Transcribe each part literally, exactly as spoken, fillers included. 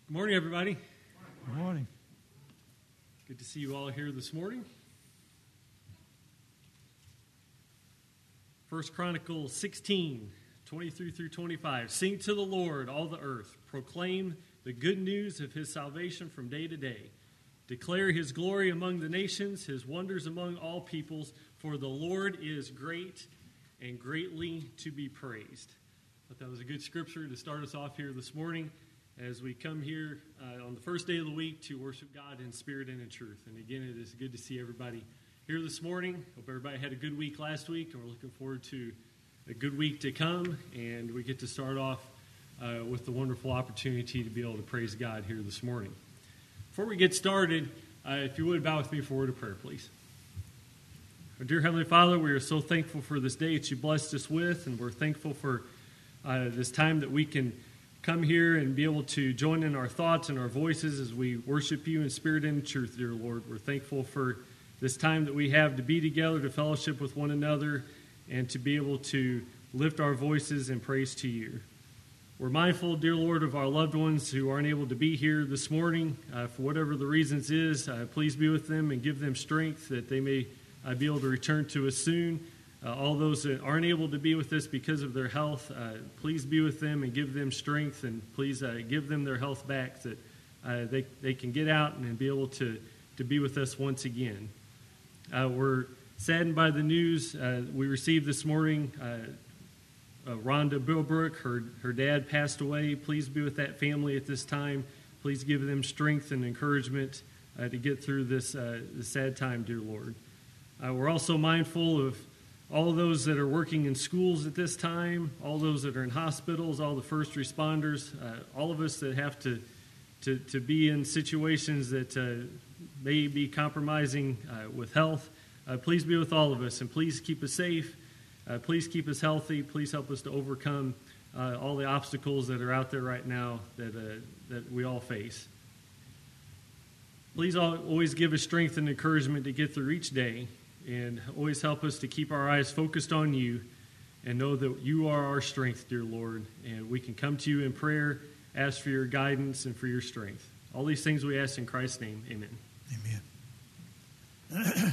Good morning, everybody. Good morning. Good to see you all here this morning. First Chronicles sixteen, twenty-three through twenty-five. Sing to the Lord, all the earth. Proclaim the good news of his salvation from day to day. Declare his glory among the nations, his wonders among all peoples, for the Lord is great and greatly to be praised. I thought that was a good scripture to start us off here this morning as we come here uh, on the first day of the week to worship God in spirit and in truth. And again, it is good to see everybody here this morning. Hope everybody had a good week last week, and we're looking forward to a good week to come. And we get to start off uh, with the wonderful opportunity to be able to praise God here this morning. Before we get started, uh, if you would bow with me for a word of prayer, please. Our dear Heavenly Father, we are so thankful for this day that you blessed us with, and we're thankful for uh, this time that we can come here and be able to join in our thoughts and our voices as we worship you in spirit and in truth, dear Lord. We're thankful for this time that we have to be together, to fellowship with one another, and to be able to lift our voices in praise to you. We're mindful, dear Lord, of our loved ones who aren't able to be here this morning uh, for whatever the reasons is. Uh, please be with them and give them strength that they may uh, be able to return to us soon. Uh, all those that aren't able to be with us because of their health, uh, please be with them and give them strength, and please uh, give them their health back that uh, they, they can get out and be able to, to be with us once again. Uh, we're saddened by the news uh, we received this morning. Uh, uh, Rhonda Bilbrook, her, her dad passed away. Please be with that family at this time. Please give them strength and encouragement uh, to get through this, uh, this sad time, dear Lord. Uh, we're also mindful of all those that are working in schools at this time, all those that are in hospitals, all the first responders, uh, all of us that have to, to, to be in situations that uh, may be compromising uh, with health. Uh, please be with all of us, and please keep us safe. Uh, please keep us healthy. Please help us to overcome uh, all the obstacles that are out there right now that uh, that we all face. Please always give us strength and encouragement to get through each day, and always help us to keep our eyes focused on you and know that you are our strength, dear Lord, and we can come to you in prayer, ask for your guidance and for your strength. All these things we ask in Christ's name. Amen. Amen.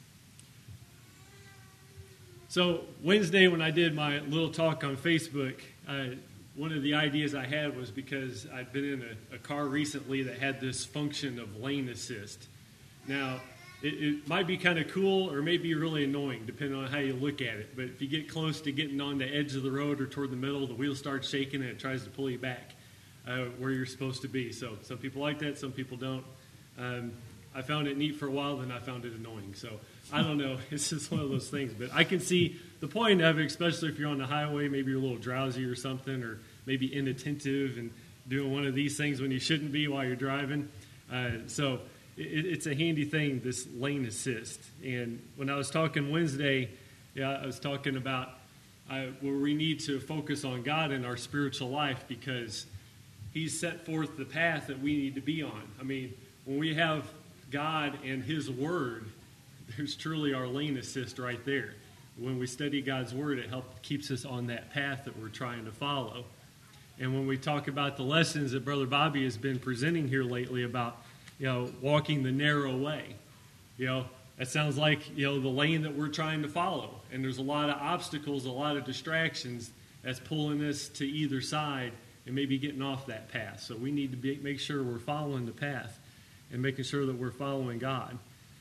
So Wednesday when I did my little talk on Facebook, uh, one of the ideas I had was because I'd been in a, a car recently that had this function of lane assist. Now, It, it might be kind of cool or maybe really annoying, depending on how you look at it. But if you get close to getting on the edge of the road or toward the middle, the wheel starts shaking and it tries to pull you back uh, where you're supposed to be. So some people like that, some people don't. Um, I found it neat for a while, then I found it annoying. So I don't know. It's just one of those things. But I can see the point of it, especially if you're on the highway, maybe you're a little drowsy or something, or maybe inattentive and doing one of these things when you shouldn't be while you're driving. Uh, so... It, it's a handy thing, this lane assist. And when I was talking Wednesday, yeah, I was talking about uh, where we need to focus on God in our spiritual life because he's set forth the path that we need to be on. I mean, when we have God and his word, there's truly our lane assist right there. When we study God's word, it helps keeps us on that path that we're trying to follow. And when we talk about the lessons that Brother Bobby has been presenting here lately about you know, walking the narrow way. You know, that sounds like, you know, the lane that we're trying to follow. And there's a lot of obstacles, a lot of distractions that's pulling us to either side and maybe getting off that path. So we need to be, make sure we're following the path and making sure that we're following God.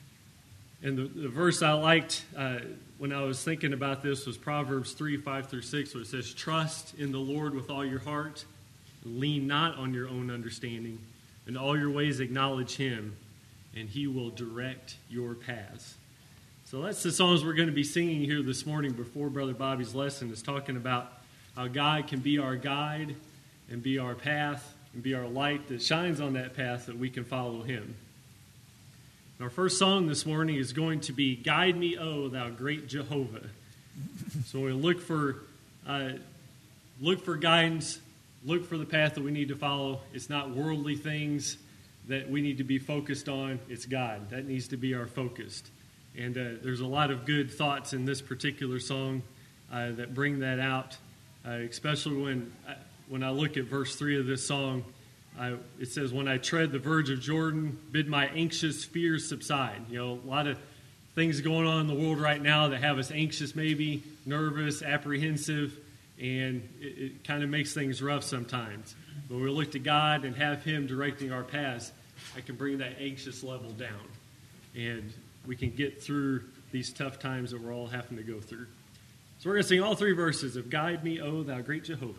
And the, the verse I liked uh, when I was thinking about this was Proverbs three, five through six, where it says, "Trust in the Lord with all your heart, lean not on your own understanding. In all your ways acknowledge him, and he will direct your paths." So that's the songs we're going to be singing here this morning before Brother Bobby's lesson is talking about how God can be our guide and be our path and be our light that shines on that path that we can follow him. And our first song this morning is going to be "Guide Me, O Thou Great Jehovah." So we look for uh, look for guidance. Look for the path that we need to follow. It's not worldly things that we need to be focused on. It's God. That needs to be our focus. And uh, there's a lot of good thoughts in this particular song uh, that bring that out, uh, especially when I, when I look at verse three of this song. I, it says, when I tread the verge of Jordan, bid my anxious fears subside. You know, a lot of things going on in the world right now that have us anxious, maybe nervous, apprehensive, and it, it kind of makes things rough sometimes. But when we look to God and have Him directing our paths, I can bring that anxious level down, and we can get through these tough times that we're all having to go through. So we're going to sing all three verses of Guide Me, O Thou Great Jehovah.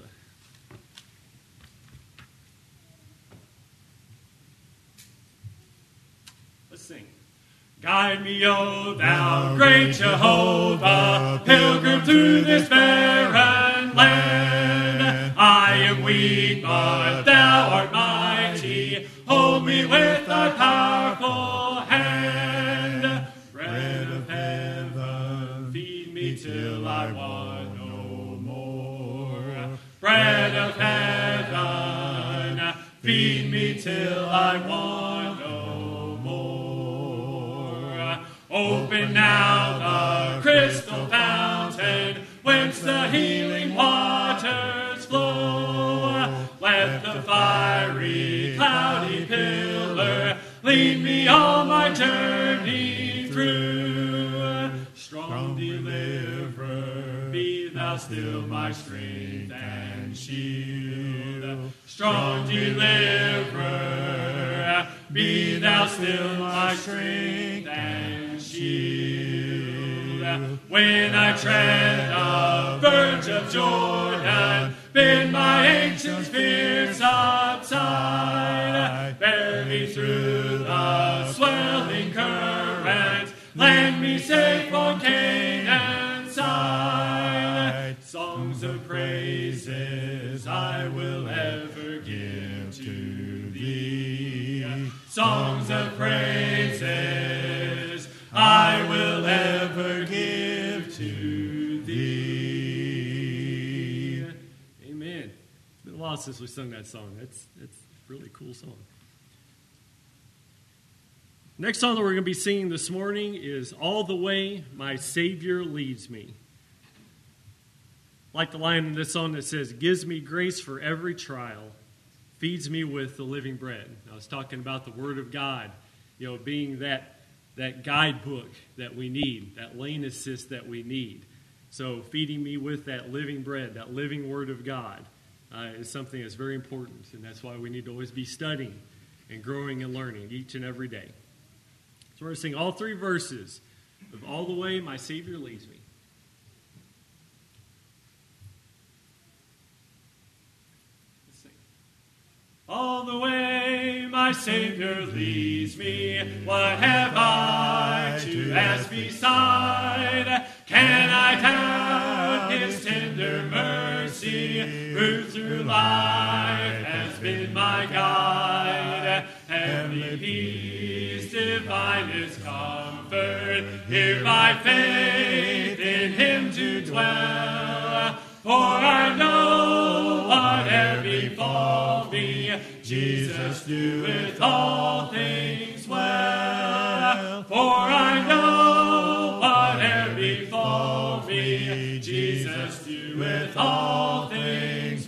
Let's sing. Guide me, O Thou great Jehovah, pilgrim through this barren land. I am weak, but Thou art mighty. Hold me with Thy powerful hand. Bread of heaven, feed me till I want no more. Bread of heaven, feed me till I want no more. Open now the crystal fountain, whence the healing waters flow. Let the fiery, cloudy pillar lead me on my journey through. Strong deliverer, be Thou still my strength and shield. Strong deliverer, be Thou still my strength and shield. When I tread the verge of Jordan, bid my ancient fears subside. Bear me through the swelling current, land me safe on Canaan's side. Songs of praises I will ever give to Thee. Songs of praises I will ever give to Thee. Amen. It's been a while since we sung that song. That's that's a really cool song. Next song that we're going to be singing this morning is All the Way My Savior Leads Me. I like the line in this song that says, gives me grace for every trial, feeds me with the living bread. I was talking about the Word of God, you know, being that, that guidebook that we need, that lane assist that we need. So feeding me with that living bread, that living Word of God, uh, is something that's very important, and that's why we need to always be studying and growing and learning each and every day. So we're going to sing all three verses of All the Way My Savior Leads Me. Let's sing. All the way my Savior leads me, what have I to ask beside? Can I doubt His tender mercy, who through life has been my guide? Heavenly peace, divinest comfort, here by faith in Him to dwell. For I know whate'er befall me, Jesus doeth all things well. For I know whate'er befall me, Jesus doeth all things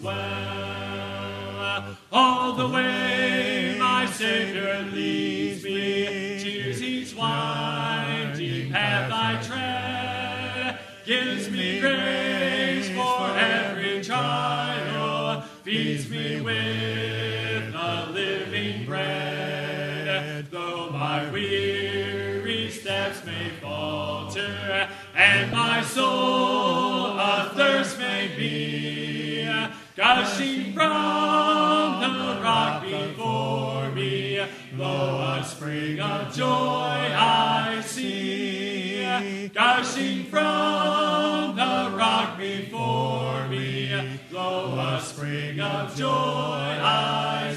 well. All the way my Savior leads me, choose each winding path I tread, gives me grace for every trial, feeds me with the living bread. Though my weary steps may falter, and my soul athirst may be, gushing from the rock before me, lo, a spring of joy I see. Gushing from the rock before me, lo, a spring of joy I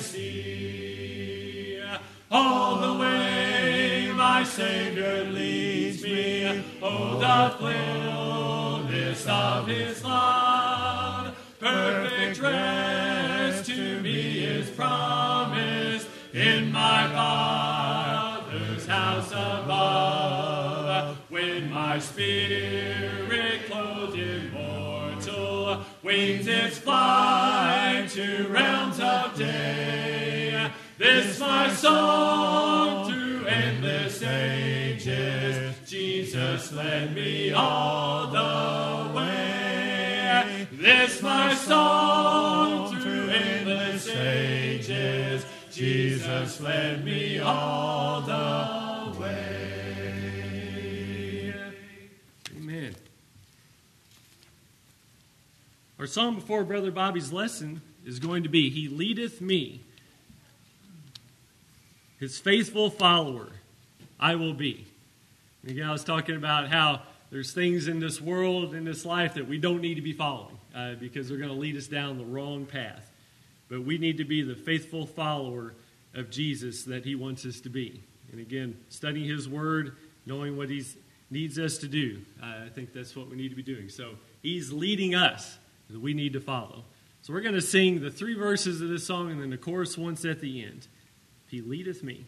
see. All the way my Savior leads me, oh, the fullness of His love, perfect rest to me is promised in my Father's house above. When my spirit clothed immortal wings its flight to realms of day, This my song through endless ages. Jesus led me all the way. This my song through endless ages. Jesus led me all the way. Amen. Our song before Brother Bobby's lesson is going to be, He leadeth me. His faithful follower I will be. Again, I was talking about how there's things in this world, in this life, that we don't need to be following uh, because they're going to lead us down the wrong path. But we need to be the faithful follower of Jesus that He wants us to be. And again, studying His Word, knowing what He needs us to do, uh, I think that's what we need to be doing. So He's leading us that we need to follow. So we're going to sing the three verses of this song and then the chorus once at the end. He leadeth me.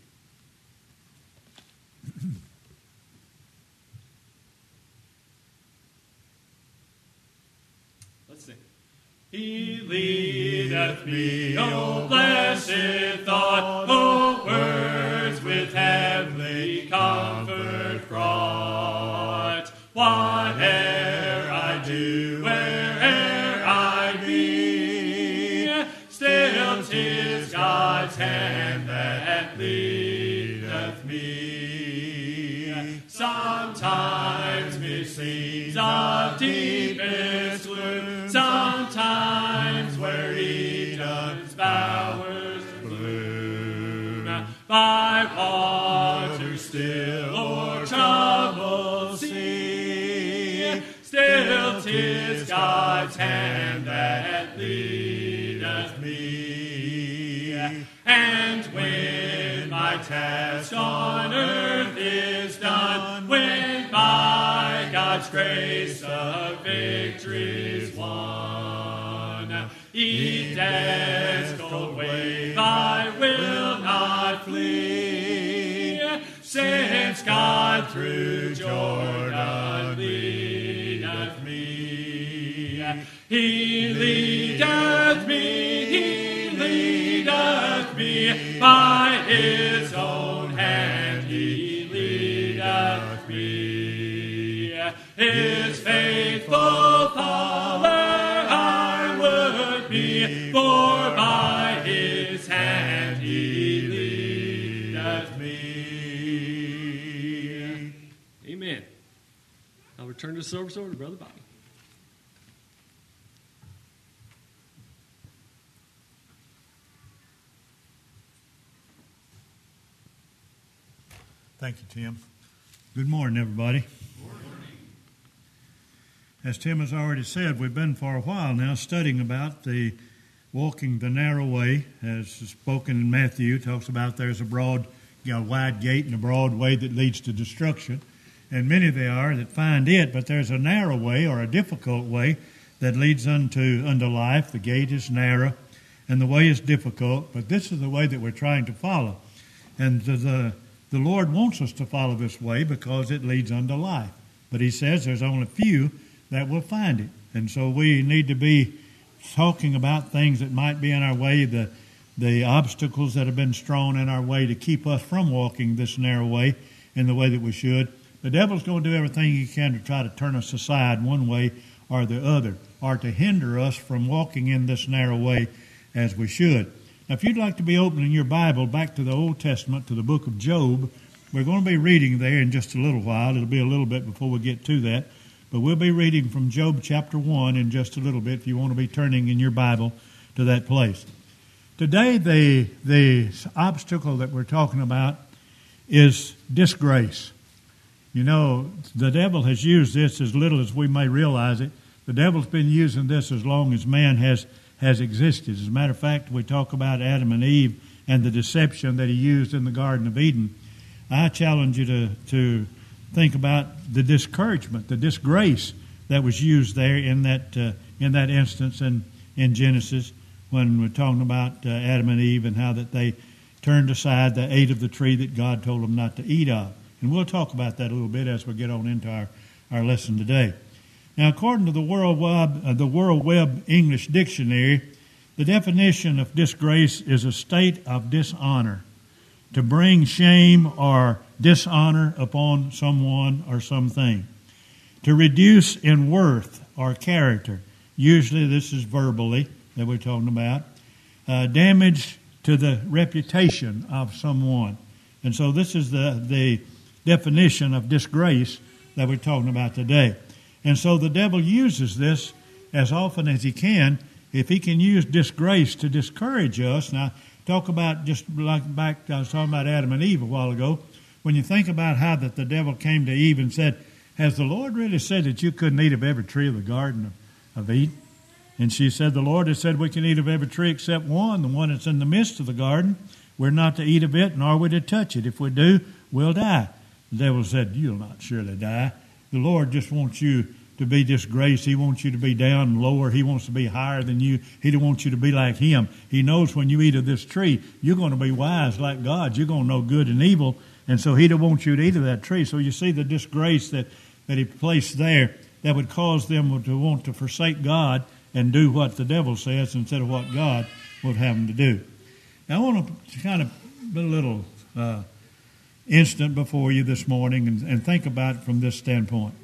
Let's sing. He leadeth me, O blessed thought, O words with heavenly comfort fraught. Whate'er I do, where'er I be, still 'tis God's hand that leadeth me. Sometimes meseems of deepest gloom, sometimes where Eden's bowers bloom, by water still or troubled sea, still 'tis God's hand that leadeth me. And when my task on earth is done, when by God's grace a victory's won, each death's cold wave I will not flee, since God through Jordan leadeth me. He leadeth me, He leadeth me, by His own hand He leadeth me. His faithful follower I would be, for by His hand He leadeth me. Amen. I'll return the service over to Brother Bobby. Thank you, Tim. Good morning, everybody. Good morning. As Tim has already said, we've been for a while now studying about the walking the narrow way, as spoken in Matthew. It talks about there's a broad, you know, wide gate and a broad way that leads to destruction. And many there are that find it, but there's a narrow way or a difficult way that leads unto, unto life. The gate is narrow and the way is difficult, but this is the way that we're trying to follow. And the, the The Lord wants us to follow this way because it leads unto life. But He says there's only few that will find it. And so we need to be talking about things that might be in our way, the, the obstacles that have been strewn in our way to keep us from walking this narrow way in the way that we should. The devil's going to do everything he can to try to turn us aside one way or the other, or to hinder us from walking in this narrow way as we should. Now, if you'd like to be opening your Bible back to the Old Testament, to the book of Job, we're going to be reading there in just a little while. It'll be a little bit before we get to that. But we'll be reading from Job chapter one in just a little bit if you want to be turning in your Bible to that place. Today, the, the obstacle that we're talking about is disgrace. You know, the devil has used this as little as we may realize it. The devil's been using this as long as man has has existed. As a matter of fact, we talk about Adam and Eve and the deception that he used in the Garden of Eden. I challenge you to, to think about the discouragement, the disgrace that was used there in that uh, in that instance in, in Genesis when we're talking about uh, Adam and Eve and how that they turned aside, they ate of the tree that God told them not to eat of. And we'll talk about that a little bit as we get on into our, our lesson today. Now, according to the World Web, uh, the World Web English Dictionary, The definition of disgrace is a state of dishonor, to bring shame or dishonor upon someone or something. To reduce in worth or character. Usually this is verbally that we're talking about. Uh, damage to the reputation of someone. And so this is the, the definition of disgrace that we're talking about today. And so the devil uses this as often as he can. If he can use disgrace to discourage us. Now, talk about just like back, I was talking about Adam and Eve a while ago. When you think about how that the devil came to Eve and said, has the Lord really said that you couldn't eat of every tree of the garden of, of Eden? And she said, the Lord has said we can eat of every tree except one, the one that's in the midst of the garden. We're not to eat of it, nor are we to touch it. If we do, we'll die. The devil said, you'll not surely die. The Lord just wants you to be disgraced. He wants you to be down and lower. He wants to be higher than you. He don't want you to be like him. He knows when you eat of this tree, you're going to be wise like God. You're going to know good and evil. And so he don't want you to eat of that tree. So you see the disgrace that, that he placed there that would cause them to want to forsake God and do what the devil says instead of what God would have them to do. Now I want to kind of put a little uh, instant before you this morning and, and think about it from this standpoint.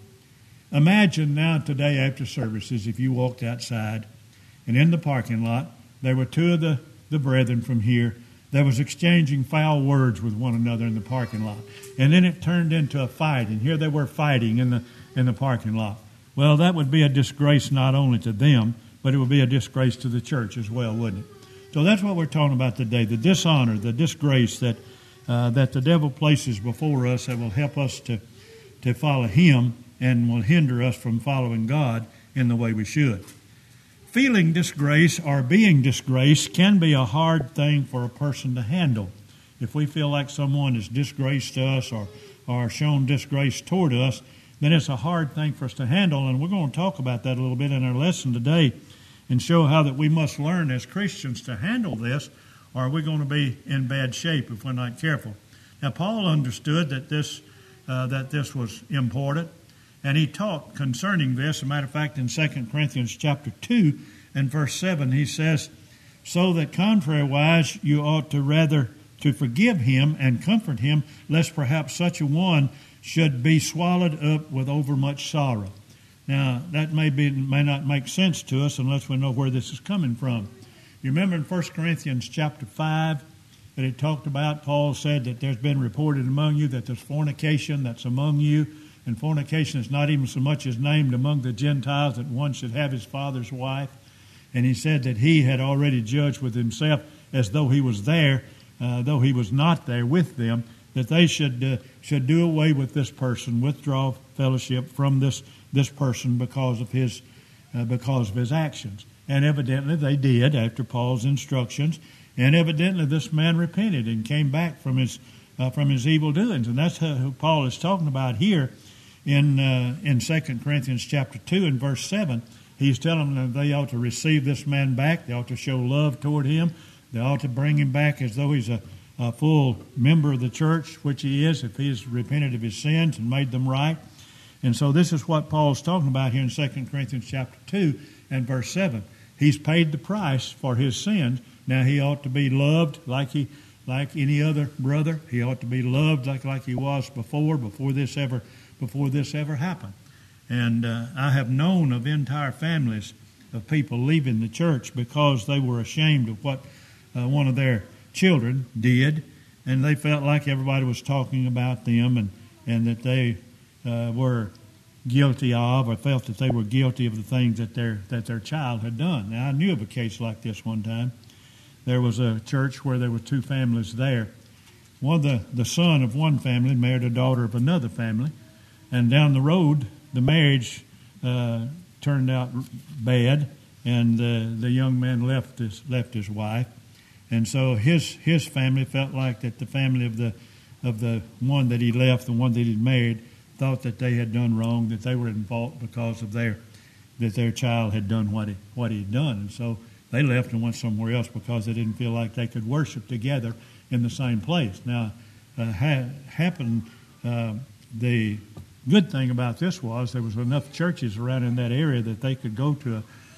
Imagine now today after services, if you walked outside and in the parking lot, there were two of the, the brethren from here that was exchanging foul words with one another in the parking lot. And then it turned into a fight, and here they were fighting in the in the parking lot. Well, that would be a disgrace not only to them, but it would be a disgrace to the church as well, wouldn't it? So that's what we're talking about today, the dishonor, the disgrace that uh, that the devil places before us that will help us to, to follow him and will hinder us from following God in the way we should. Feeling disgrace or being disgraced can be a hard thing for a person to handle. If we feel like someone has disgraced us or, or shown disgrace toward us, then it's a hard thing for us to handle. And we're going to talk about that a little bit in our lesson today and show how that we must learn as Christians to handle this, or we're going to be in bad shape if we're not careful. Now, Paul understood that this, uh, that this was important. And he taught concerning this. As a matter of fact, in Second Corinthians chapter two and verse seven, he says, so that contrariwise you ought to rather to forgive him and comfort him, lest perhaps such a one should be swallowed up with overmuch sorrow. Now, that may be may not make sense to us unless we know where this is coming from. You remember in First Corinthians chapter five that it talked about, Paul said that there's been reported among you that there's fornication that's among you. And fornication is not even so much as named among the Gentiles that one should have his father's wife. And he said that he had already judged with himself as though he was there, uh, though he was not there with them, that they should uh, should do away with this person, withdraw fellowship from this this person because of his uh, because of his actions. And evidently they did after Paul's instructions. And evidently this man repented and came back from his uh, from his evil doings. And that's who Paul is talking about here. In uh, in Second Corinthians chapter two and verse seven, he's telling them that they ought to receive this man back. They ought to show love toward him. They ought to bring him back as though he's a, a full member of the church, which he is, if he's repented of his sins and made them right. And so this is what Paul's talking about here in Second Corinthians chapter two and verse seven. He's paid the price for his sins. Now he ought to be loved like he like any other brother. He ought to be loved like, like he was before, before this ever before this ever happened. And uh, I have known of entire families of people leaving the church because they were ashamed of what uh, one of their children did, and they felt like everybody was talking about them and, and that they uh, were guilty of or felt that they were guilty of the things that their, that their child had done. Now, I knew of a case like this one time. There was a church where there were two families there. One of the, the son of one family married a daughter of another family. And down the road, the marriage uh, turned out bad, and uh, the young man left his left his wife, and so his his family felt like that the family of the of the one that he left, the one that he married, thought that they had done wrong, that they were in fault because of their that their child had done what he what he had done, and so they left and went somewhere else because they didn't feel like they could worship together in the same place. Now, uh, ha- happened uh, the good thing about this was there was enough churches around in that area that they could go to a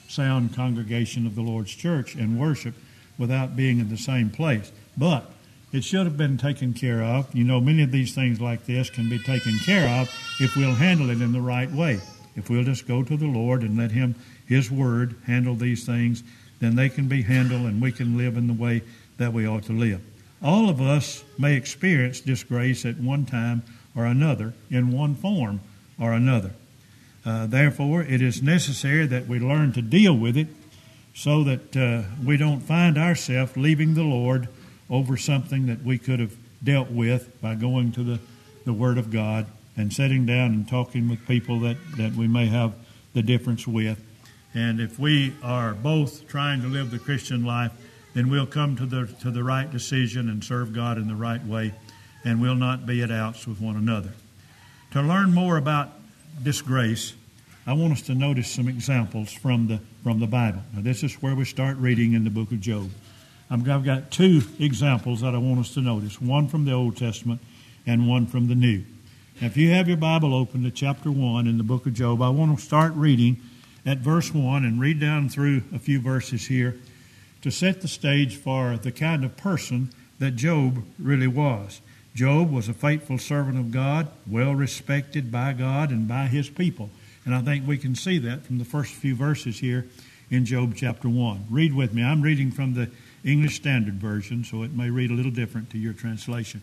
sound congregation of the Lord's church and worship without being in the same place. But it should have been taken care of. You know, many of these things like this can be taken care of if we'll handle it in the right way. If we'll just go to the Lord and let Him, His Word, handle these things, then they can be handled and we can live in the way that we ought to live. All of us may experience disgrace at one time or another, in one form or another. Uh, therefore, it is necessary that we learn to deal with it so that uh, we don't find ourselves leaving the Lord over something that we could have dealt with by going to the, the Word of God and sitting down and talking with people that, that we may have the difference with. And if we are both trying to live the Christian life, then we'll come to the to the right decision and serve God in the right way, and we'll not be at outs with one another. To learn more about disgrace, I want us to notice some examples from the from the Bible. Now, this is where we start reading in the book of Job. I've got two examples that I want us to notice, one from the Old Testament and one from the New. Now, if you have your Bible open to chapter one in the book of Job, I want to start reading at verse one and read down through a few verses here to set the stage for the kind of person that Job really was. Job was a faithful servant of God, well respected by God and by his people. And I think we can see that from the first few verses here in Job chapter one. Read with me. I'm reading from the English Standard Version, so it may read a little different to your translation.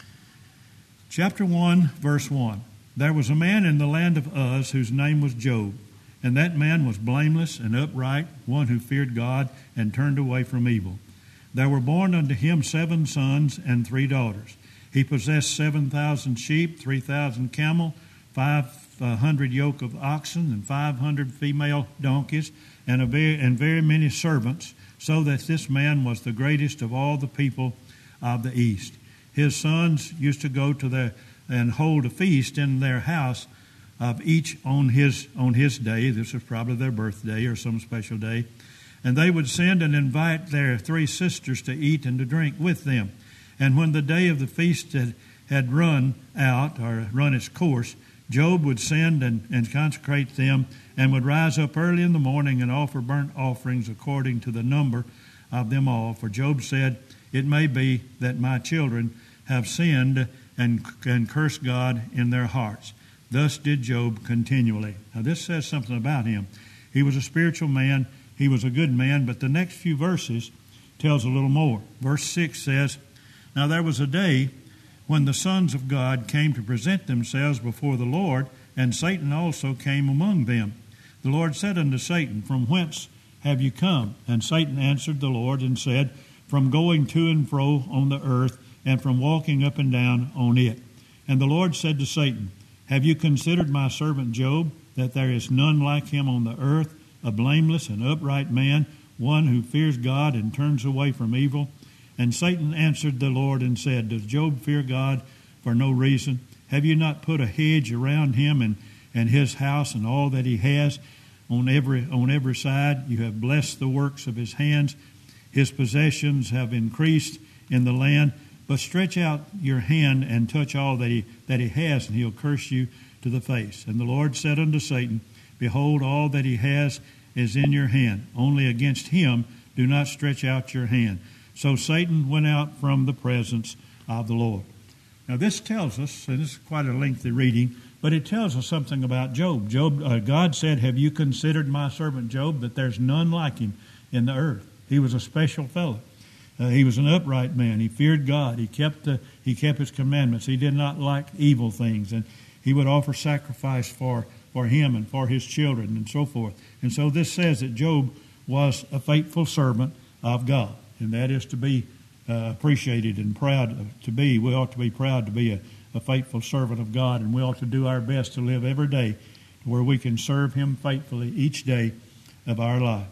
Chapter one, verse one. There was a man in the land of Uz whose name was Job, and that man was blameless and upright, one who feared God and turned away from evil. There were born unto him seven sons and three daughters. He possessed seven thousand sheep, three thousand camel, five hundred yoke of oxen, and five hundred female donkeys, and, a very, and very many servants, so that this man was the greatest of all the people of the East. His sons used to go to their and hold a feast in their house of each on his on his day. This was probably their birthday or some special day. And they would send and invite their three sisters to eat and to drink with them. And when the day of the feast had, had run out or run its course, Job would send and, and consecrate them and would rise up early in the morning and offer burnt offerings according to the number of them all. For Job said, "It may be that my children have sinned and, and cursed God in their hearts." Thus did Job continually. Now this says something about him. He was a spiritual man. He was a good man. But the next few verses tells a little more. Verse six says, "Now there was a day when the sons of God came to present themselves before the Lord, and Satan also came among them. The Lord said unto Satan, From whence have you come? And Satan answered the Lord and said, From going to and fro on the earth, and from walking up and down on it. And the Lord said to Satan, Have you considered my servant Job, that there is none like him on the earth, a blameless and upright man, one who fears God and turns away from evil? And Satan answered the Lord and said, Does Job fear God for no reason? Have you not put a hedge around him and, and his house and all that he has on every on every side? You have blessed the works of his hands. His possessions have increased in the land. But stretch out your hand and touch all that he that he has, and he'll curse you to the face. And the Lord said unto Satan, Behold, all that he has is in your hand. Only against him do not stretch out your hand. So Satan went out from the presence of the Lord." Now this tells us, and this is quite a lengthy reading, but it tells us something about Job. Job, uh, God said, "Have you considered my servant Job, that there's none like him in the earth?" He was a special fellow. Uh, he was an upright man. He feared God. He kept the, he kept his commandments. He did not like evil things, and he would offer sacrifice for, for him and for his children and so forth. And so this says that Job was a faithful servant of God, and that is to be uh, appreciated and proud to be. We ought to be proud to be a, a faithful servant of God, and we ought to do our best to live every day where we can serve Him faithfully each day of our life.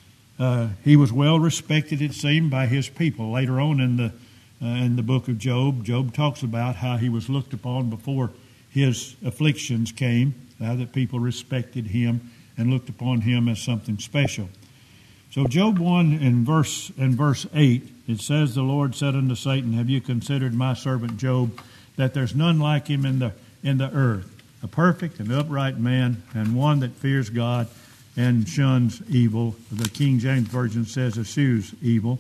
Uh, he was well respected, it seemed, by his people. Later on in the uh, in the book of Job, Job talks about how he was looked upon before his afflictions came, how that people respected him and looked upon him as something special. So Job one in verse in verse eight, it says, "The Lord said unto Satan, Have you considered my servant Job, that there's none like him in the in the earth, a perfect and upright man, and one that fears God and shuns evil. The King James Version says eschews evil.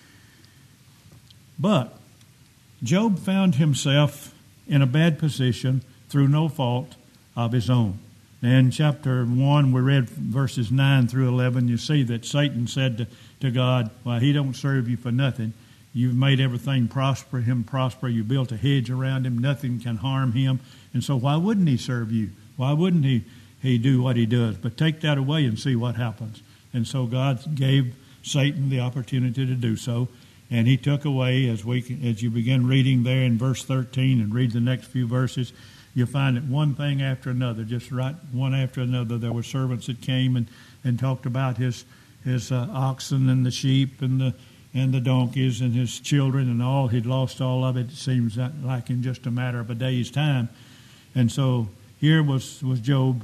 But Job found himself in a bad position through no fault of his own. In chapter one, we read verses nine through eleven. You see that Satan said to, to God, well, he don't serve you for nothing. You've made everything prosper, him prosper. You built a hedge around him. Nothing can harm him. And so why wouldn't he serve you? Why wouldn't he, he do what he does? But take that away and see what happens. And so God gave Satan the opportunity to do so. And he took away, as we as you begin reading there in verse thirteen and read the next few verses, you'll find that one thing after another, just right one after another, there were servants that came and, and talked about his his uh, oxen and the sheep and the and the donkeys and his children and all. He'd lost all of it, it seems like in just a matter of a day's time. And so here was, was Job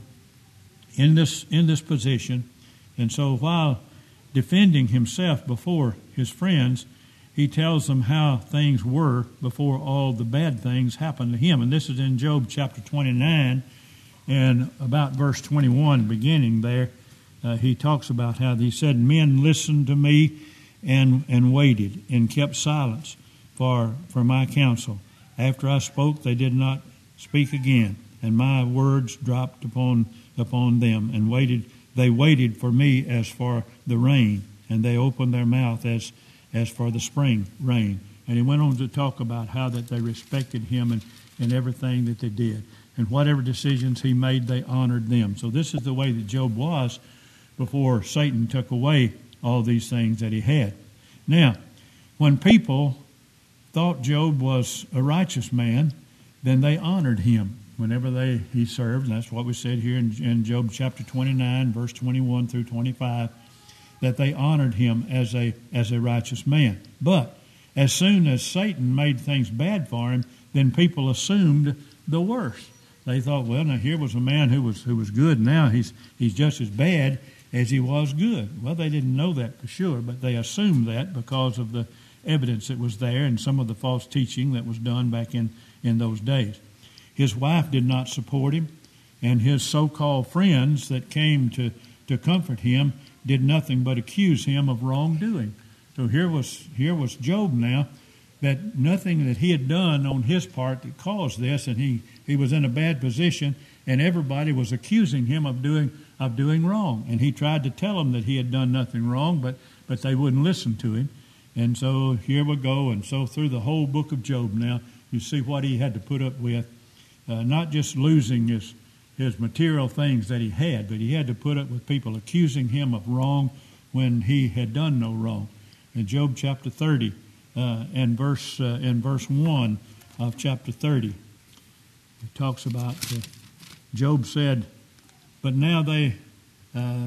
in this in this position. And so while defending himself before his friends, he tells them how things were before all the bad things happened to him. And this is in Job chapter twenty-nine, and about verse twenty-one, beginning there, uh, he talks about how he said, men listened to me and and waited and kept silence for, for my counsel. After I spoke, they did not speak again, and my words dropped upon upon them, and waited. They waited for me as for the rain, and they opened their mouth as as for the spring rain. And he went on to talk about how that they respected him and, and everything that they did. And whatever decisions he made, they honored them. So this is the way that Job was before Satan took away all these things that he had. Now, when people thought Job was a righteous man, then they honored him whenever they he served. And that's what we said here in, in Job chapter twenty-nine, verse twenty-one through twenty-five. That they honored him as a as a righteous man. But as soon as Satan made things bad for him, then people assumed the worst. They thought, well, now here was a man who was who was good. Now he's he's just as bad as he was good. Well, they didn't know that for sure, but they assumed that because of the evidence that was there and some of the false teaching that was done back in, in those days. His wife did not support him, and his so-called friends that came to, to comfort him did nothing but accuse him of wrongdoing. So here was here was Job now, that nothing that he had done on his part that caused this, and he, he was in a bad position, and everybody was accusing him of doing of doing wrong. And he tried to tell them that he had done nothing wrong, but, but they wouldn't listen to him. And so here we go. And so through the whole book of Job now, you see what he had to put up with, uh, not just losing his his material things that he had, but he had to put up with people accusing him of wrong when he had done no wrong. In Job chapter thirty uh, and verse uh, in verse one of chapter thirty, it talks about uh, Job said, "But now they uh,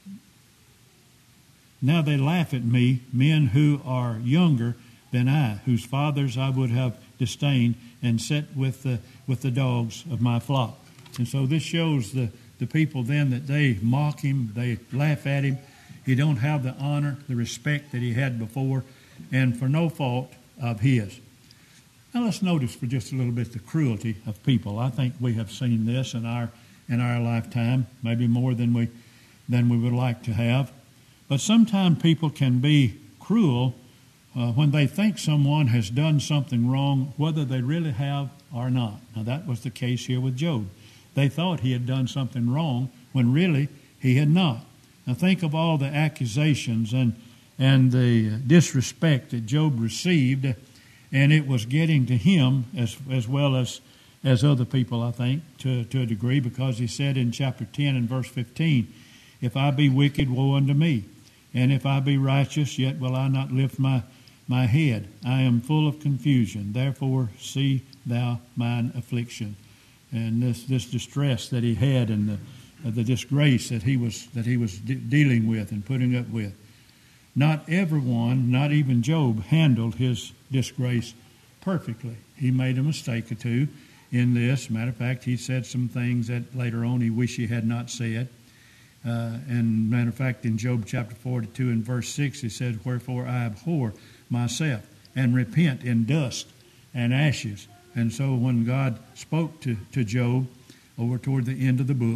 now they laugh at me, men who are younger than I, whose fathers I would have disdained, and set with the with the dogs of my flock." And so this shows the, the people then that they mock him, they laugh at him. He don't have the honor, the respect that he had before, and for no fault of his. Now let's notice for just a little bit the cruelty of people. I think we have seen this in our in our lifetime, maybe more than we than we would like to have. But sometimes people can be cruel uh, when they think someone has done something wrong, whether they really have or not. Now that was the case here with Job. They thought he had done something wrong when really he had not. Now think of all the accusations and and the disrespect that Job received, and it was getting to him as as well as as other people, I think, to, to a degree, because he said in chapter ten and verse fifteen, "If I be wicked, woe unto me, and if I be righteous, yet will I not lift my, my head. I am full of confusion, therefore see thou mine affliction." And this, this distress that he had, and the, uh, the disgrace that he was that he was de- dealing with and putting up with. Not everyone, not even Job, handled his disgrace perfectly. He made a mistake or two in this. Matter of fact, he said some things that later on he wished he had not said. Uh, and matter of fact, in Job chapter forty-two and verse six, he said, "Wherefore I abhor myself and repent in dust and ashes." And so when God spoke to, to Job over toward the end of the book,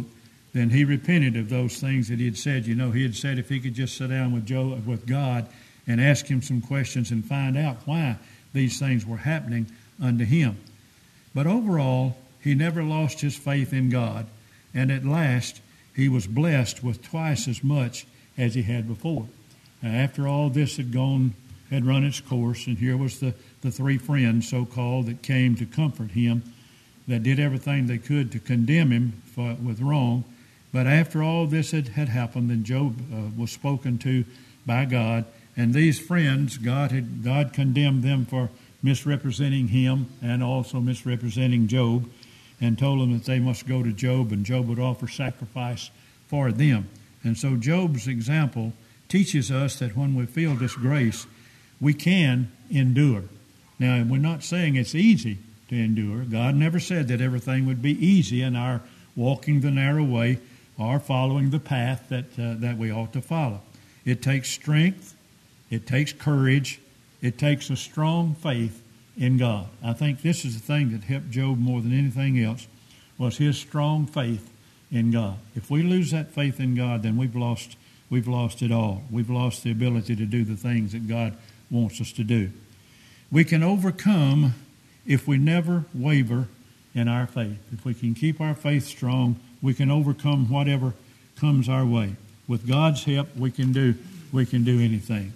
then he repented of those things that he had said. You know, he had said if he could just sit down with Job, with God and ask him some questions and find out why these things were happening unto him. But overall, he never lost his faith in God, and at last he was blessed with twice as much as he had before. Now, after all this had gone, had run its course, and here was the, the three friends, so-called, that came to comfort him, that did everything they could to condemn him for, with wrong. But after all this had, had happened, then Job uh, was spoken to by God, and these friends, God had God condemned them for misrepresenting him and also misrepresenting Job, and told them that they must go to Job, and Job would offer sacrifice for them. And so Job's example teaches us that when we feel disgrace, we can endure. Now, we're not saying it's easy to endure. God never said that everything would be easy in our walking the narrow way or following the path that uh, that we ought to follow. It takes strength. It takes courage. It takes a strong faith in God. I think this is the thing that helped Job more than anything else, was his strong faith in God. If we lose that faith in God, then we've lost we've lost it all. We've lost the ability to do the things that God wants us to do. We can overcome if we never waver in our faith. If we can keep our faith strong, we can overcome whatever comes our way. With God's help, we can do we can do anything.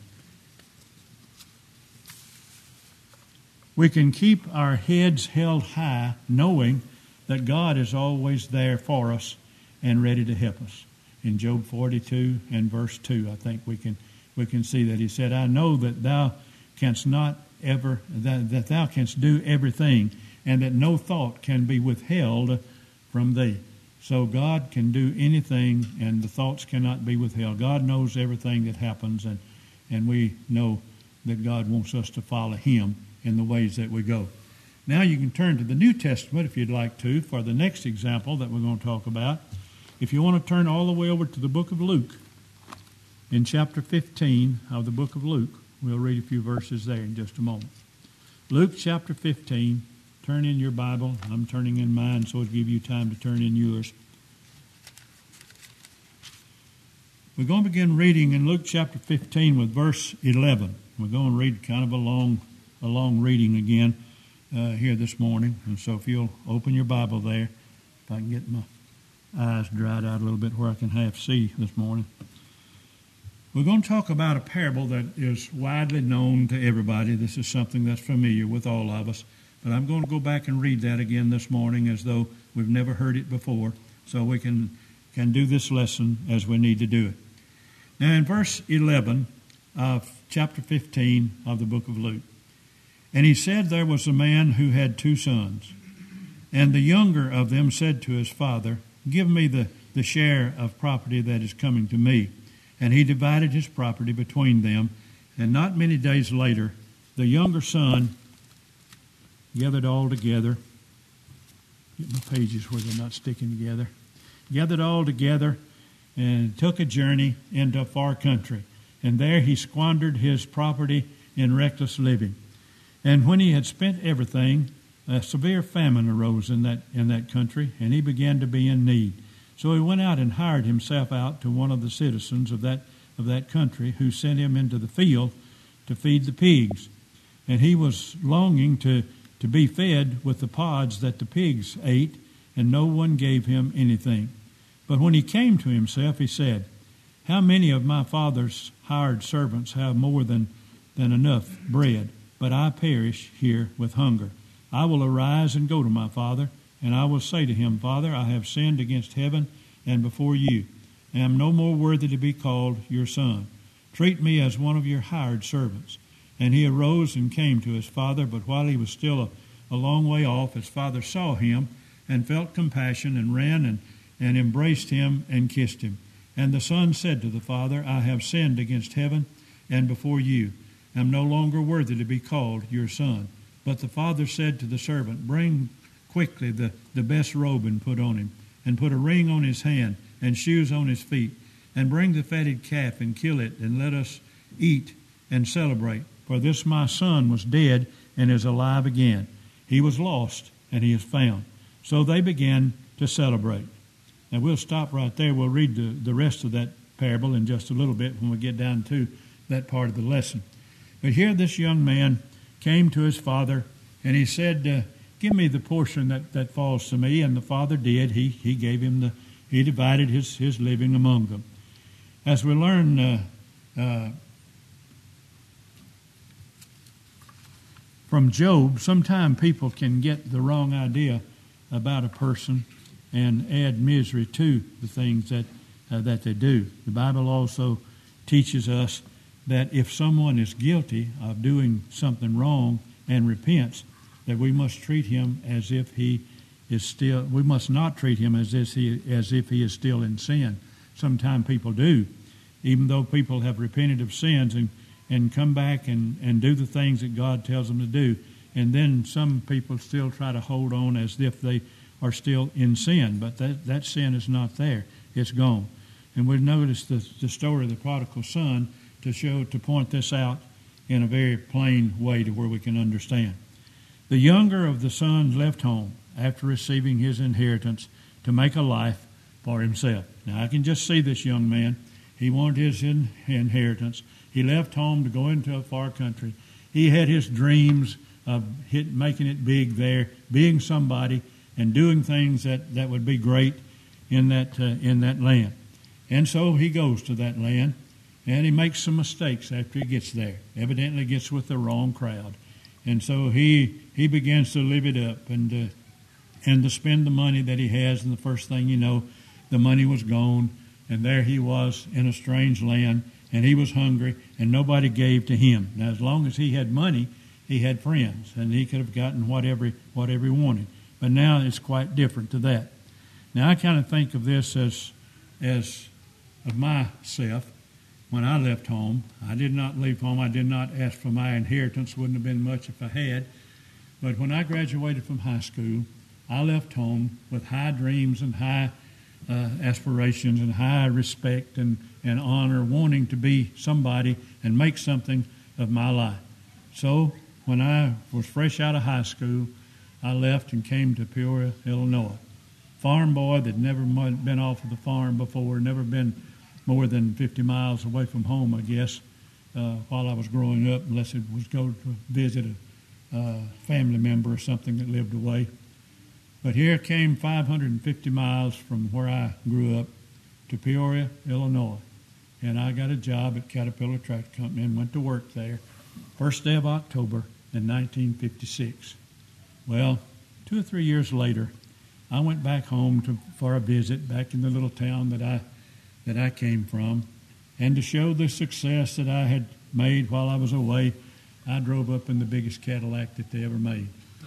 We can keep our heads held high, knowing that God is always there for us and ready to help us. In Job forty-two and verse two, I think we can we can see that he said, "I know that thou canst not ever that, that thou canst do everything, and that no thought can be withheld from thee." So God can do anything, and the thoughts cannot be withheld. God knows everything that happens, and and we know that God wants us to follow Him in the ways that we go. Now you can turn to the New Testament, if you'd like to, for the next example that we're going to talk about. If you want to turn all the way over to the book of Luke, in chapter fifteen of the book of Luke, we'll read a few verses there in just a moment. Luke chapter fifteen, turn in your Bible. I'm turning in mine, so it'll give you time to turn in yours. We're going to begin reading in Luke chapter fifteen with verse eleven. We're going to read kind of a long, a long reading again uh, here this morning. And so if you'll open your Bible there, if I can get my eyes dried out a little bit where I can half see this morning. We're going to talk about a parable that is widely known to everybody. This is something that's familiar with all of us. But I'm going to go back and read that again this morning as though we've never heard it before, so we can, can do this lesson as we need to do it. Now in verse eleven of chapter fifteen of the book of Luke, "And he said, there was a man who had two sons, and the younger of them said to his father, Give me the, the share of property that is coming to me. And he divided his property between them. And not many days later, the younger son gathered all together." Get my pages where they're not sticking together. Gathered all together and took a journey into a far country. And there he squandered his property in reckless living. And when he had spent everything, a severe famine arose in that in that country, and he began to be in need. So he went out and hired himself out to one of the citizens of that of that country, who sent him into the field to feed the pigs. And he was longing to, to be fed with the pods that the pigs ate, and no one gave him anything. But when he came to himself, he said, How many of my father's hired servants have more than, than enough bread, but I perish here with hunger? I will arise and go to my father, and I will say to him, Father, I have sinned against heaven and before you, and am no more worthy to be called your son. Treat me as one of your hired servants. And he arose and came to his father, but while he was still a, a long way off, his father saw him and felt compassion and ran and, and embraced him and kissed him. And the son said to the father, I have sinned against heaven and before you, am no longer worthy to be called your son. But the father said to the servant, Bring quickly the, the best robe and put on him, and put a ring on his hand and shoes on his feet, and bring the fatted calf and kill it, and let us eat and celebrate. For this my son was dead and is alive again. He was lost and he is found. So they began to celebrate. Now, we'll stop right there. We'll read the, the rest of that parable in just a little bit when we get down to that part of the lesson. But here this young man came to his father, and he said, uh, give me the portion that, that falls to me. And the father did. He he gave him the, he divided his, his living among them. As we learn uh, uh, from Job, sometimes people can get the wrong idea about a person and add misery to the things that uh, that they do. The Bible also teaches us that if someone is guilty of doing something wrong and repents, that we must treat him as if he is still, we must not treat him as if he, as if he is still in sin. Sometimes people do, even though people have repented of sins and, and come back and, and do the things that God tells them to do. And then some people still try to hold on as if they are still in sin, but that, that sin is not there. It's gone. And we've noticed the, the story of the prodigal son to show, to point this out in a very plain way to where we can understand. The younger of the sons left home after receiving his inheritance to make a life for himself. Now, I can just see this young man. He wanted his in, inheritance. He left home to go into a far country. He had his dreams of hit, making it big there, being somebody, and doing things that, that would be great in that uh, in that land. And so he goes to that land, and he makes some mistakes after he gets there. Evidently gets with the wrong crowd. And so he he begins to live it up and uh, and to spend the money that he has. And the first thing you know, the money was gone, and there he was in a strange land, and he was hungry, and nobody gave to him. Now, as long as he had money, he had friends, and he could have gotten whatever whatever he wanted. But now it's quite different to that. Now, I kind of think of this as as of myself. When I left home, I did not leave home. I did not ask for my inheritance. Wouldn't have been much if I had. But when I graduated from high school, I left home with high dreams and high uh, aspirations and high respect and, and honor, wanting to be somebody and make something of my life. So when I was fresh out of high school, I left and came to Peoria, Illinois. Farm boy that never been off of the farm before, never been more than fifty miles away from home, I guess, uh, while I was growing up, unless it was go to visit a uh, family member or something that lived away. But here came five hundred fifty miles from where I grew up to Peoria, Illinois. And I got a job at Caterpillar Tractor Company and went to work there. First day of October in nineteen fifty-six. Well, two or three years later, I went back home to, for a visit back in the little town that I that I came from, and to show the success that I had made while I was away, I drove up in the biggest Cadillac that they ever made.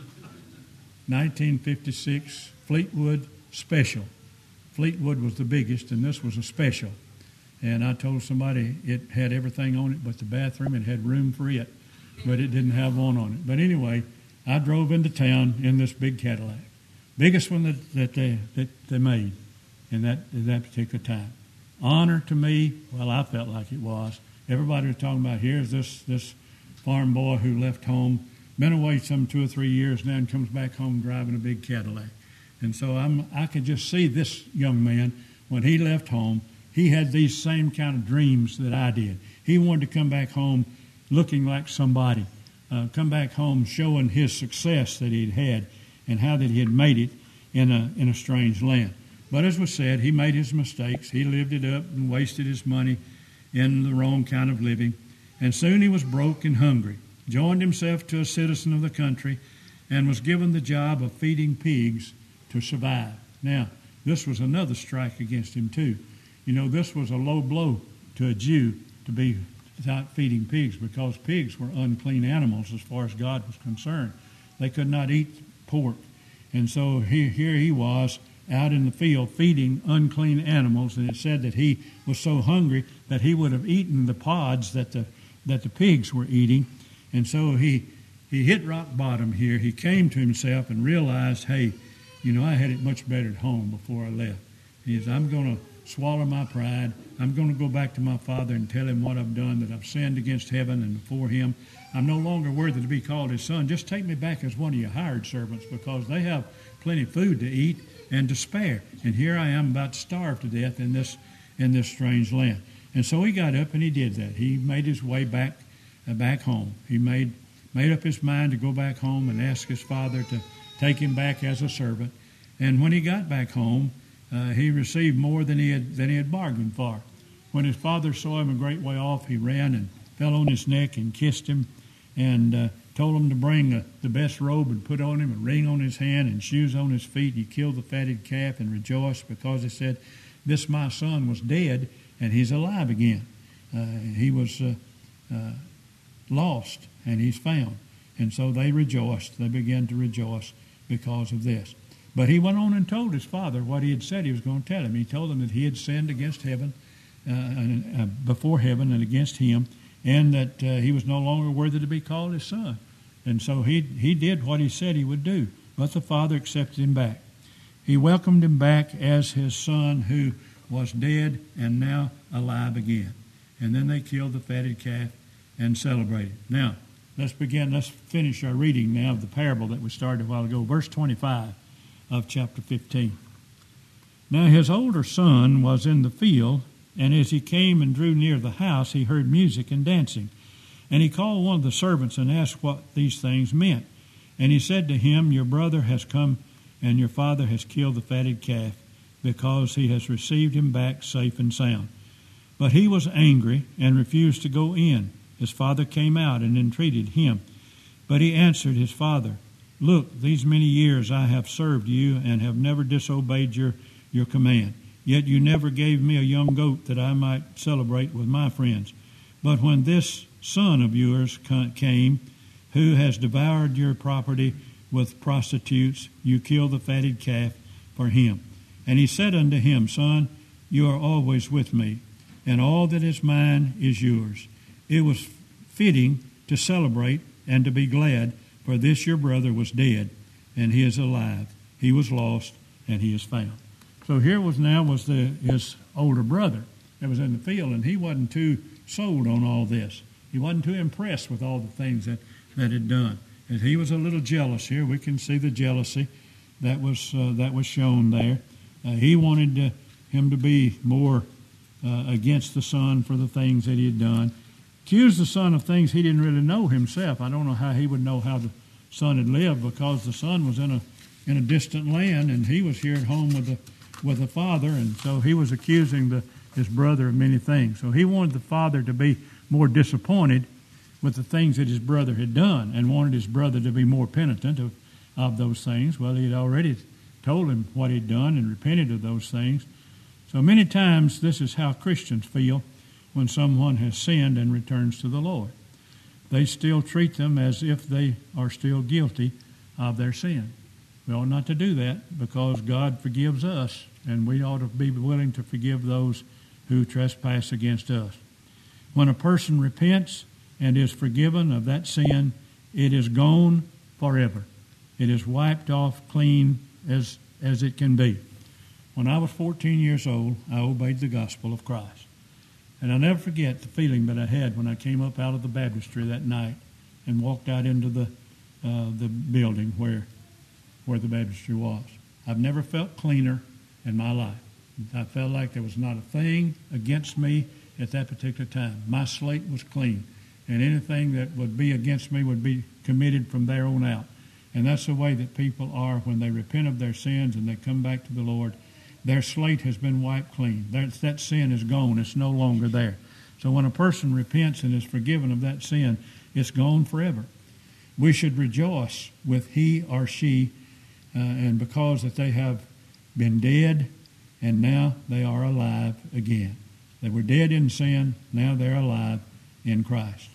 nineteen fifty-six Fleetwood Special. Fleetwood was the biggest, and this was a special. And I told somebody it had everything on it but the bathroom. It had room for it, but it didn't have one on it. But anyway, I drove into town in this big Cadillac, biggest one that, that, they, that they made in that, at that particular time. Honor to me, well, I felt like it was. Everybody was talking about, here's this, this farm boy who left home, been away some two or three years now and comes back home driving a big Cadillac. And so I'm, I could just see this young man, when he left home, he had these same kind of dreams that I did. He wanted to come back home looking like somebody, uh, come back home showing his success that he'd had and how that he had made it in a in a strange land. But as was said, he made his mistakes. He lived it up and wasted his money in the wrong kind of living. And soon he was broke and hungry, joined himself to a citizen of the country, and was given the job of feeding pigs to survive. Now, this was another strike against him too. You know, this was a low blow to a Jew to be out feeding pigs, because pigs were unclean animals as far as God was concerned. They could not eat pork. And so he, here he was out in the field feeding unclean animals, and it said that he was so hungry that he would have eaten the pods that the that the pigs were eating. And so he he hit rock bottom here. He came to himself and realized, hey, you know, I had it much better at home before I left. He said, I'm going to swallow my pride. I'm going to go back to my father and tell him what I've done, that I've sinned against heaven and before him. I'm no longer worthy to be called his son. Just take me back as one of your hired servants, because they have plenty of food to eat and to spare. And here I am about to starve to death in this in this strange land. And so he got up and he did that. He made his way back uh, back home. He made made up his mind to go back home and ask his father to take him back as a servant. And when he got back home, uh, he received more than he had than he had bargained for. When his father saw him a great way off, he ran and fell on his neck and kissed him, and uh, told him to bring uh, the best robe and put on him, a ring on his hand and shoes on his feet. He killed the fatted calf and rejoiced, because he said, "This my son was dead, and he's alive again. Uh, he was uh, uh, lost, and he's found." And so they rejoiced. They began to rejoice because of this. But he went on and told his father what he had said he was going to tell him. He told him that he had sinned against heaven, uh, and, uh, before heaven and against him, and that uh, he was no longer worthy to be called his son. And so he he did what he said he would do. But the father accepted him back. He welcomed him back as his son, who was dead and now alive again. And then they killed the fatted calf and celebrated. Now, let's begin. Let's finish our reading now of the parable that we started a while ago. Verse twenty-five of chapter fifteen. Now his older son was in the field, and as he came and drew near the house, he heard music and dancing. And he called one of the servants and asked what these things meant. And he said to him, "Your brother has come, and your father has killed the fatted calf, because he has received him back safe and sound." But he was angry and refused to go in. His father came out and entreated him. But he answered his father, "Look, these many years I have served you and have never disobeyed your, your command. Yet you never gave me a young goat that I might celebrate with my friends. But when this son of yours came, who has devoured your property with prostitutes, you killed the fatted calf for him." And he said unto him, "Son, you are always with me, and all that is mine is yours. It was fitting to celebrate and to be glad, for this your brother was dead, and he is alive. He was lost, and he is found." So here was now was the his older brother that was in the field, and he wasn't too sold on all this. He wasn't too impressed with all the things that, that had done. And he was a little jealous here. We can see the jealousy that was uh, that was shown there. Uh, he wanted uh, him to be more uh, against the son for the things that he had done. Accused the son of things he didn't really know himself. I don't know how he would know how the son had lived, because the son was in a in a distant land, and he was here at home with the with the father, and so he was accusing the, his brother of many things. So he wanted the father to be more disappointed with the things that his brother had done, and wanted his brother to be more penitent of, of those things. Well, he had already told him what he'd done and repented of those things. So many times this is how Christians feel when someone has sinned and returns to the Lord. They still treat them as if they are still guilty of their sin. We ought not to do that, because God forgives us, and we ought to be willing to forgive those who trespass against us. When a person repents and is forgiven of that sin, it is gone forever. It is wiped off clean as, as it can be. When I was fourteen years old, I obeyed the gospel of Christ. And I'll never forget the feeling that I had when I came up out of the baptistry that night and walked out into the uh, the building where where the baptistry was. I've never felt cleaner in my life. I felt like there was not a thing against me at that particular time. My slate was clean, and anything that would be against me would be committed from there on out. And that's the way that people are when they repent of their sins and they come back to the Lord. Their slate has been wiped clean. That, that sin is gone. It's no longer there. So when a person repents and is forgiven of that sin, it's gone forever. We should rejoice with he or she, uh, and because that they have been dead, and now they are alive again. They were dead in sin, now they're alive in Christ.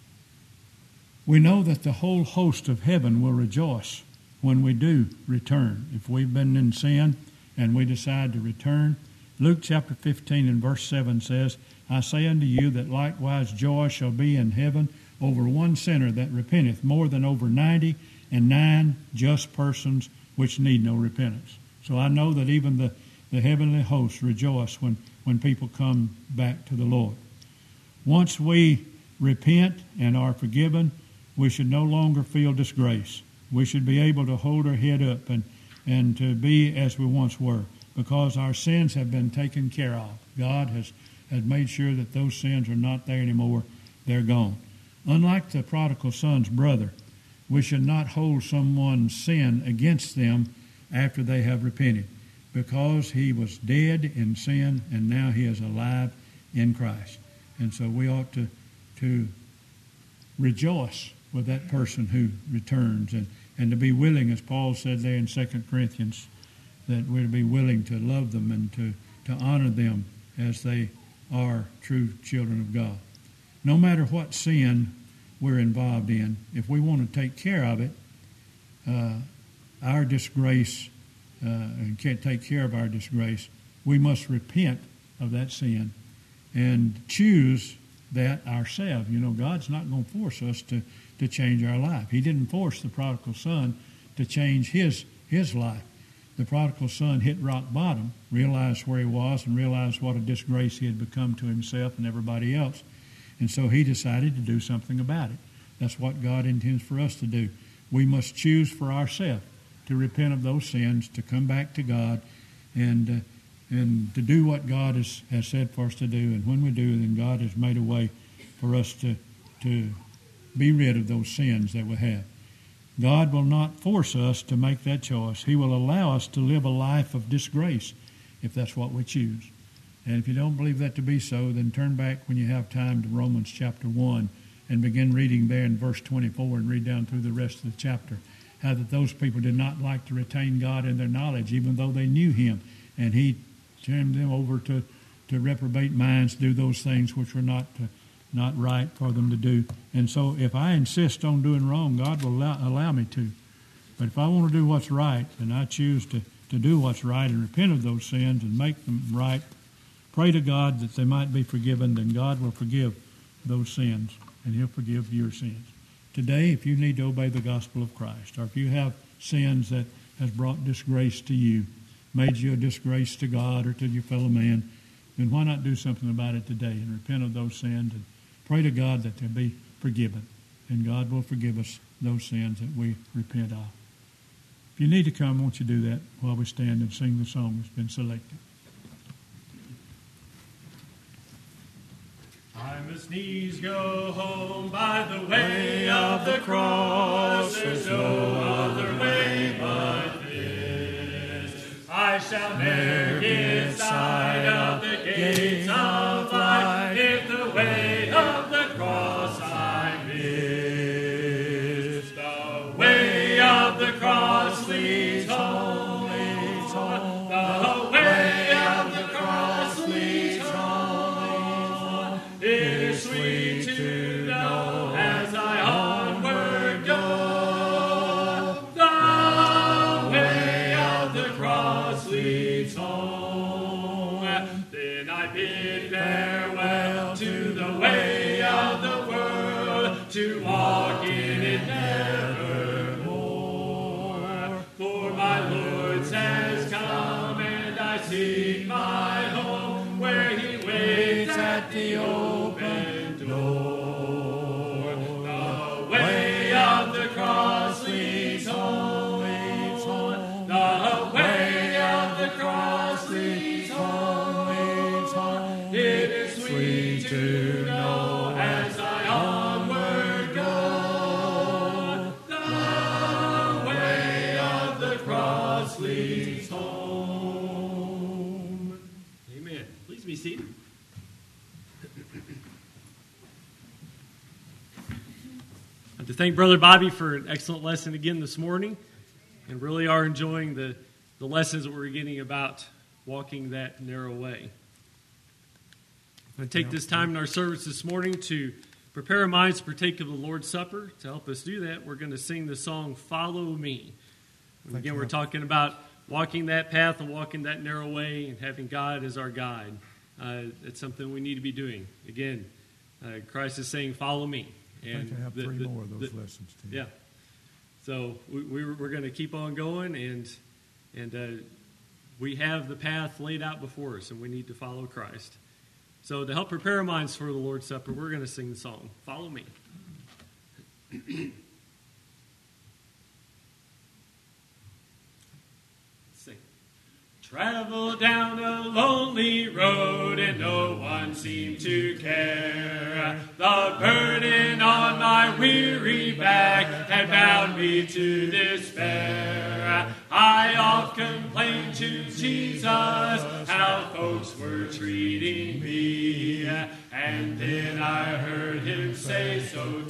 We know that the whole host of heaven will rejoice when we do return. If we've been in sin and we decide to return, Luke chapter fifteen and verse seven says, "I say unto you that likewise joy shall be in heaven over one sinner that repenteth, more than over ninety and nine just persons which need no repentance." So I know that even the, the heavenly hosts rejoice when, when people come back to the Lord. Once we repent and are forgiven, we should no longer feel disgrace. We should be able to hold our head up and, and to be as we once were, because our sins have been taken care of. God has, has made sure that those sins are not there anymore. They're gone. Unlike the prodigal son's brother, we should not hold someone's sin against them after they have repented, because he was dead in sin and now he is alive in Christ. And so we ought to, to rejoice with that person who returns, and, and to be willing, as Paul said there in Second Corinthians, that we're to be willing to love them and to, to honor them as they are true children of God. No matter what sin we're involved in, if we want to take care of it, uh, our disgrace, uh, and can't take care of our disgrace, we must repent of that sin and choose that ourselves. You know, God's not going to force us to, to change our life. He didn't force the prodigal son to change his, his life. The prodigal son hit rock bottom, realized where he was, and realized what a disgrace he had become to himself and everybody else. And so he decided to do something about it. That's what God intends for us to do. We must choose for ourselves to repent of those sins, to come back to God, and uh, and to do what God has, has said for us to do. And when we do, then God has made a way for us to, to be rid of those sins that we have. God will not force us to make that choice. He will allow us to live a life of disgrace if that's what we choose. And if you don't believe that to be so, then turn back when you have time to Romans chapter one and begin reading there in verse twenty-four and read down through the rest of the chapter. How that those people did not like to retain God in their knowledge, even though they knew Him. And He turned them over to, to reprobate minds, do those things which were not uh, not right for them to do. And so if I insist on doing wrong, God will allow, allow me to. But if I want to do what's right, then I choose to, to do what's right and repent of those sins and make them right. Pray to God that they might be forgiven, then God will forgive those sins, and He'll forgive your sins. Today, if you need to obey the gospel of Christ, or if you have sins that has brought disgrace to you, made you a disgrace to God or to your fellow man, then why not do something about it today and repent of those sins and pray to God that they'll be forgiven, and God will forgive us those sins that we repent of. If you need to come, won't you do that while we stand and sing the song that's been selected? I must needs go home by the way of the cross. There's no other way but this. I shall never get sight of the gates of life if the way of the cross I miss. The way of the cross leads home, leads home. The way of the cross leads home. It is sweet to know as I onward go, the way of the cross leads home. Then I bid farewell to the way of the world, to walk in it nevermore. For my Lord's has come, and I seek my home, where He waits at the open door. The way of the cross leads home, leads home. The way of the cross leads home, leads home. It is sweet to know as I onward go, the way of the cross leads home. Amen. Please be seated. I'd like to thank Brother Bobby for an excellent lesson again this morning, and really are enjoying the, the lessons that we're getting about walking that narrow way. I'm going to take this time in our service this morning to prepare our minds to partake of the Lord's Supper. To help us do that, we're going to sing the song, Follow Me. And again, we're talking about walking that path and walking that narrow way and having God as our guide. Uh, it's something we need to be doing. Again, uh, Christ is saying, follow me. And I think I have the, three the, more of those the, lessons too. Yeah. So we, we're, we're going to keep on going, and and uh, we have the path laid out before us, and we need to follow Christ. So to help prepare our minds for the Lord's Supper, we're going to sing the song, Follow Me. Traveled down a lonely road and no one seemed to care. The burden on my weary back had bound me to despair. I oft complained to Jesus how folks were treating me. And then I heard him say so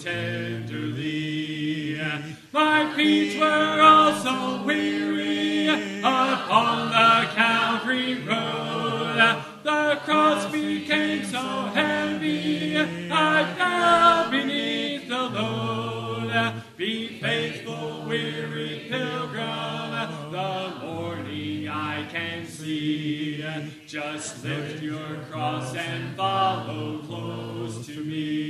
tenderly, my feet were also weary upon the Calvary road. The cross became so heavy, I fell beneath the load. Be faithful, weary pilgrim, the morning I can see. Just lift your cross and follow close to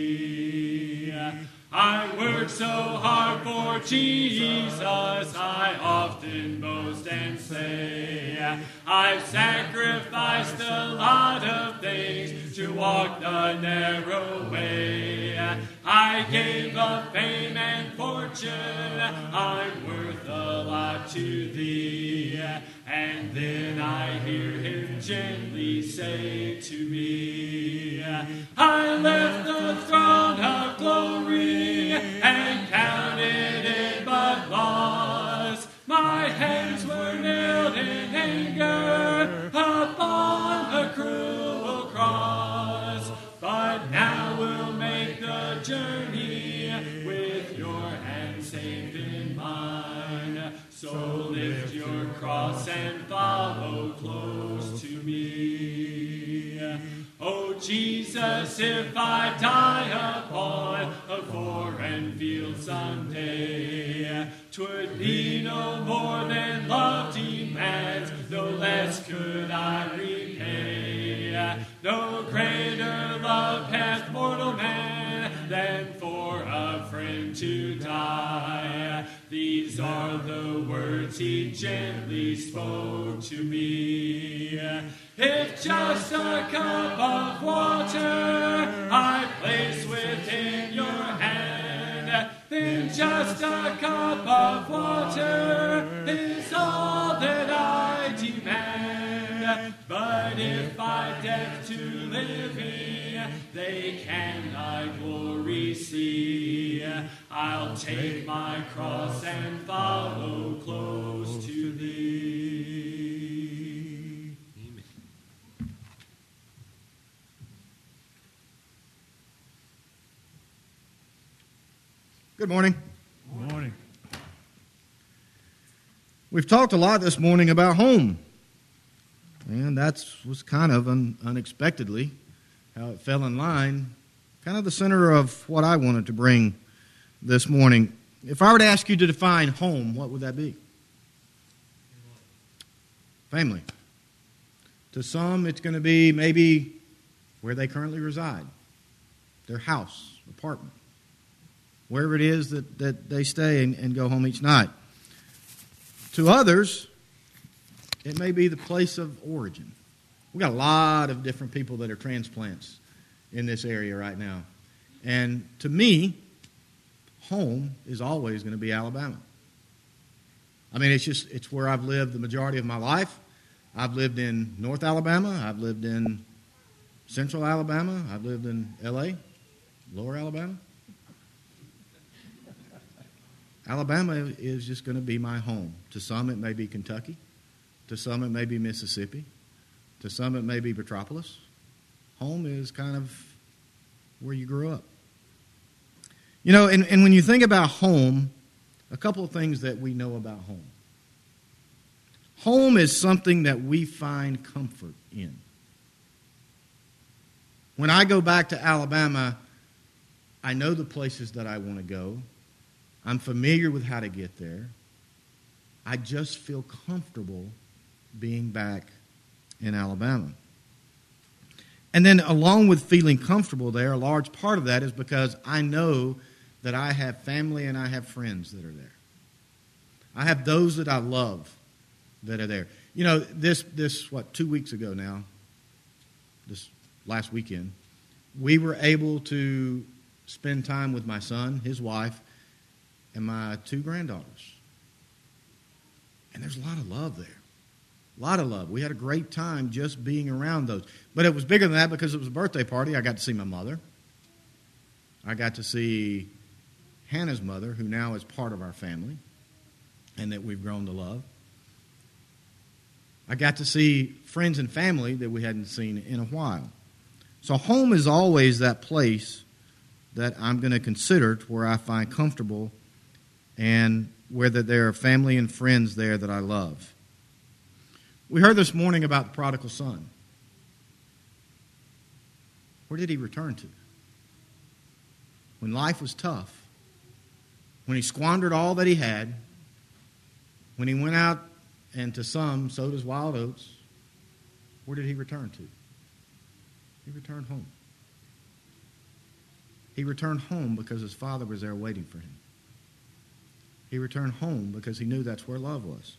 me. I work so hard for Jesus, I often boast and say, I've sacrificed a lot of things to walk the narrow way. I gave up fame and fortune, I'm worth a lot to thee. And then I hear him gently say to me, I left the throne of glory and counted it but loss. My hands were nailed in anger upon a cruel cross. But now we'll make the journey with your hand safe in mine. So lift your cross and follow close to me. Oh Jesus, if I die upon a foreign field someday, 'twould be no more than love demands, no less could I repay. No greater love hath mortal man than for a friend to die. These are the words he gently spoke to me. If just a cup of water I place within your hand, then just a cup of water is all that I demand. But if by death to living they can thy glory see, I'll take my cross and follow close to thee. Amen. Good morning. Good morning. We've talked a lot this morning about home. And that was kind of un- unexpectedly how it fell in line, kind of the center of what I wanted to bring this morning. If I were to ask you to define home, what would that be? Family. To some, it's going to be maybe where they currently reside, their house, apartment, wherever it is that, that they stay and, and go home each night. To others, it may be the place of origin. We've got a lot of different people that are transplants in this area right now. And to me, home is always going to be Alabama. I mean, it's just, it's where I've lived the majority of my life. I've lived in North Alabama. I've lived in Central Alabama. I've lived in L A, Lower Alabama. Alabama is just going to be my home. To some, it may be Kentucky. To some, it may be Mississippi. To some, it may be Petropolis. Home is kind of where you grew up. You know, and, and when you think about home, a couple of things that we know about home. Home is something that we find comfort in. When I go back to Alabama, I know the places that I want to go. I'm familiar with how to get there. I just feel comfortable being back in Alabama. And then along with feeling comfortable there, a large part of that is because I know that I have family and I have friends that are there. I have those that I love that are there. You know, this, this what, two weeks ago now, this last weekend, we were able to spend time with my son, his wife, and my two granddaughters. And there's a lot of love there. A lot of love. We had a great time just being around those. But it was bigger than that because it was a birthday party. I got to see my mother. I got to see Hannah's mother, who now is part of our family and that we've grown to love. I got to see friends and family that we hadn't seen in a while. So home is always that place that I'm going to consider to where I find comfortable and where that there are family and friends there that I love. We heard this morning about the prodigal son. Where did he return to? When life was tough, when he squandered all that he had, when he went out and to some sowed his wild oats, where did he return to? He returned home. He returned home because his father was there waiting for him. He returned home because he knew that's where love was.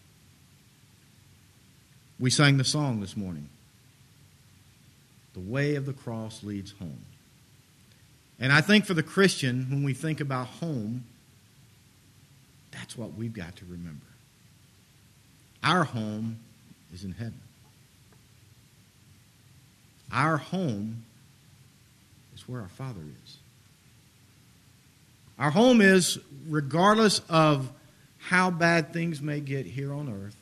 We sang the song this morning. The way of the cross leads home. And I think for the Christian, when we think about home, that's what we've got to remember. Our home is in heaven. Our home is where our Father is. Our home is, regardless of how bad things may get here on earth,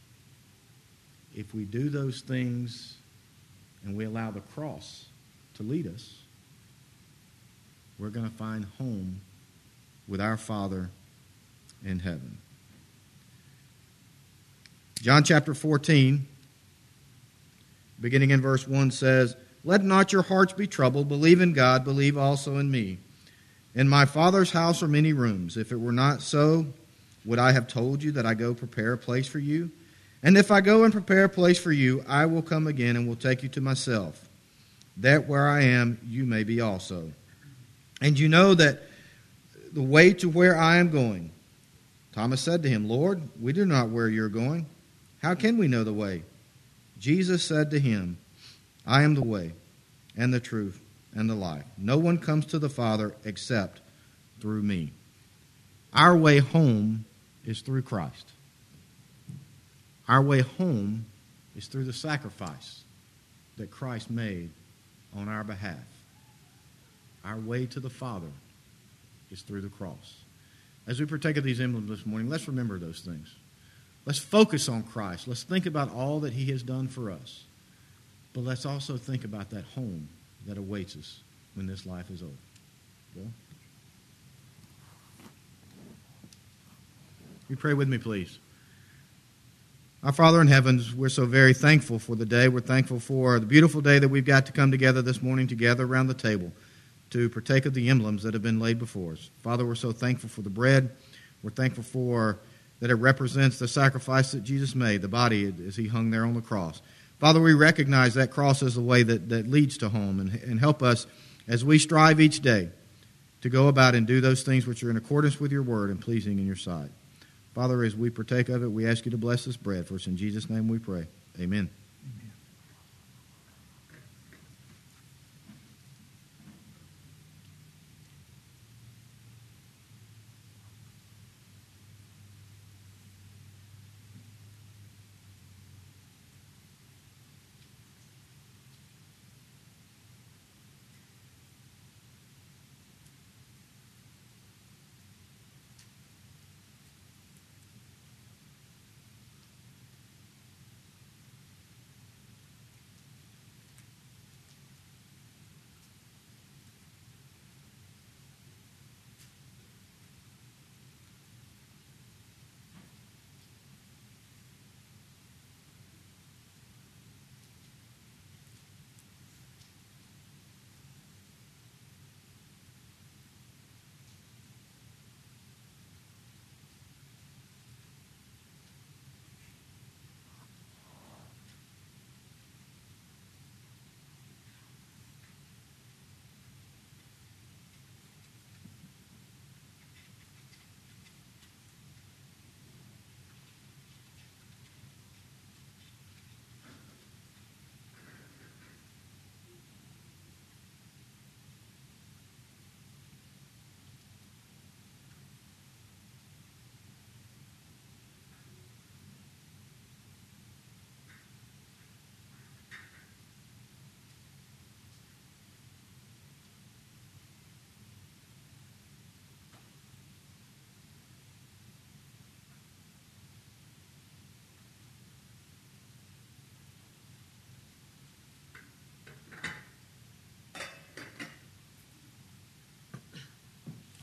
if we do those things and we allow the cross to lead us, we're going to find home with our Father in heaven. John chapter fourteen, beginning in verse one, says, "Let not your hearts be troubled. Believe in God. Believe also in me. In my Father's house are many rooms. If it were not so, would I have told you that I go prepare a place for you? And if I go and prepare a place for you, I will come again and will take you to myself, that where I am, you may be also. And you know that the way to where I am going." Thomas said to him, "Lord, we do not know where you're going. How can we know the way?" Jesus said to him, "I am the way and the truth and the life. No one comes to the Father except through me." Our way home is through Christ. Our way home is through the sacrifice that Christ made on our behalf. Our way to the Father is through the cross. As we partake of these emblems this morning, let's remember those things. Let's focus on Christ. Let's think about all that he has done for us. But let's also think about that home that awaits us when this life is over. Bill? You pray with me, please. Our Father in heaven, we're so very thankful for the day. We're thankful for the beautiful day that we've got to come together this morning, together around the table, to partake of the emblems that have been laid before us. Father, we're so thankful for the bread. We're thankful for that it represents the sacrifice that Jesus made, the body as he hung there on the cross. Father, we recognize that cross as the way that, that leads to home, and, and help us as we strive each day to go about and do those things which are in accordance with your word and pleasing in your sight. Father, as we partake of it, we ask you to bless this bread. For it's in Jesus' name we pray. Amen.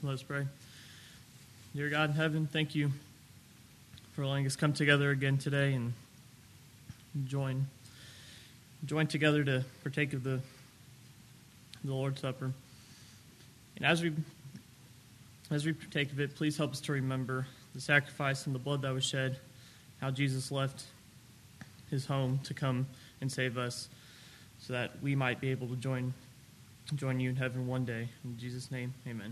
Let us pray. Dear God in heaven, thank you for letting us come together again today and join join together to partake of the the Lord's Supper. And as we as we partake of it, please help us to remember the sacrifice and the blood that was shed, how Jesus left his home to come and save us, so that we might be able to join join you in heaven one day. In Jesus' name, amen.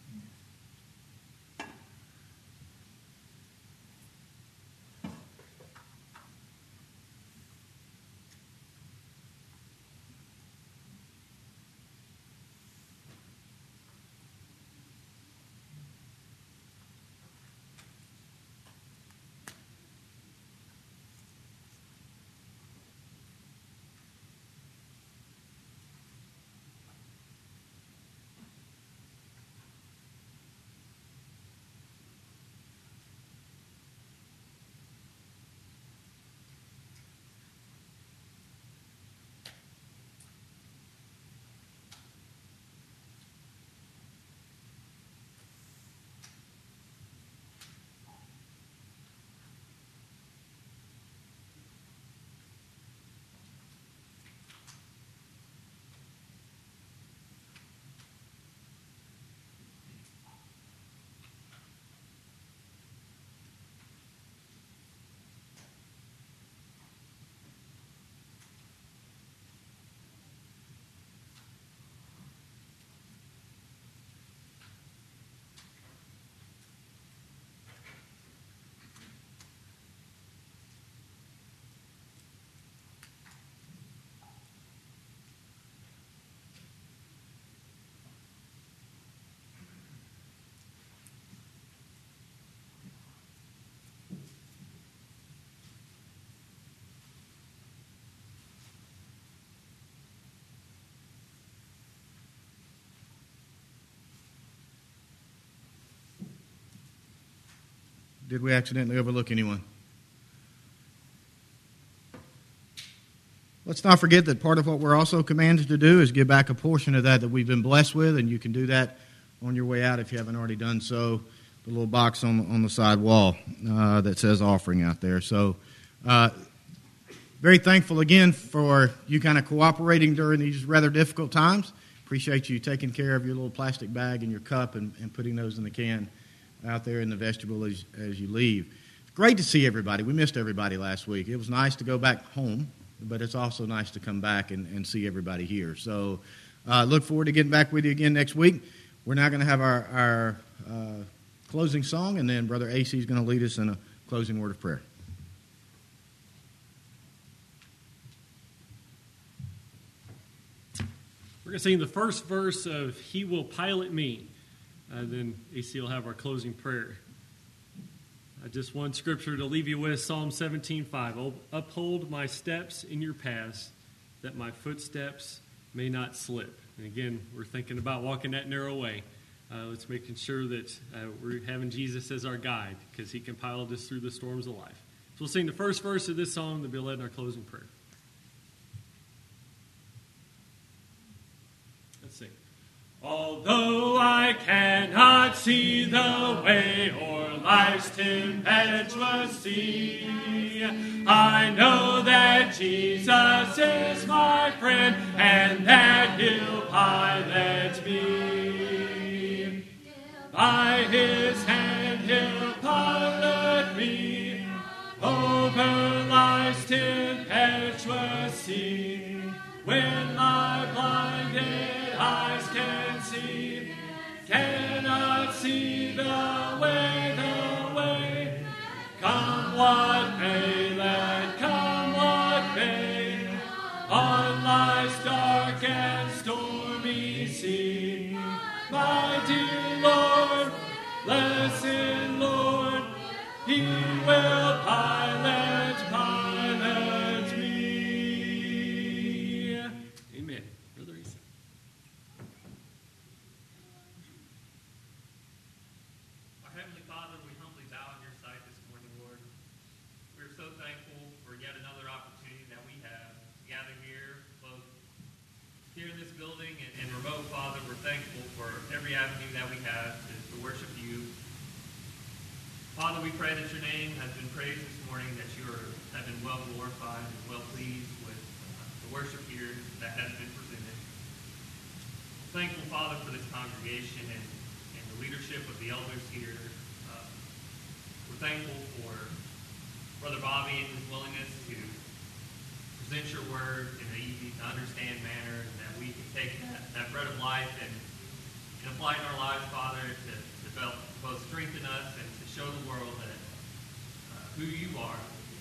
Did we accidentally overlook anyone? Let's not forget that part of what we're also commanded to do is give back a portion of that that we've been blessed with, and you can do that on your way out if you haven't already done so. The little box on, on the side wall uh, that says offering out there. So uh, very thankful again for you kind of cooperating during these rather difficult times. Appreciate you taking care of your little plastic bag and your cup and, and putting those in the can out there in the vestibule as, as you leave. It's great to see everybody. We missed everybody last week. It was nice to go back home, but it's also nice to come back and, and see everybody here. So uh, look forward to getting back with you again next week. We're now going to have our, our uh, closing song, and then Brother A C is going to lead us in a closing word of prayer. We're going to sing the first verse of He Will Pilot Me. Uh, then A C will have our closing prayer. Uh, just one scripture to leave you with, Psalm seventeen five. Uphold my steps in your paths, that my footsteps may not slip. And again, we're thinking about walking that narrow way. Uh, let's making sure that uh, we're having Jesus as our guide, because he can pilot us through the storms of life. So we'll sing the first verse of this song, then be led in our closing prayer. Let's sing. Although I cannot see the way o'er life's tempestuous sea, I know that Jesus is my friend and that he'll pilot me. By his hand he'll pilot me over life's tempestuous sea. When my blinded eyes can see, cannot see the way, the way. Come what may, let come what may, on life's dark and stormy sea. My dear Lord, blessed Lord, he will pilot, pilot me. Amen. Brother Isa. Our Heavenly Father, we humbly bow in your sight this morning, Lord. We're so thankful for yet another opportunity that we have to gather here, both here in this building and, and remote, Father. We're thankful for every avenue that we have to Father, we pray that your name has been praised this morning, that you are, have been well glorified and well pleased with uh, the worship here that has been presented. We're thankful, Father, for this congregation and, and the leadership of the elders here. Uh, we're thankful for Brother Bobby and his willingness to present your word in an easy-to-understand manner, and that we can take that, that bread of life and, and apply it in our lives, Father, to, to both strengthen us and to show the world that uh, who you are.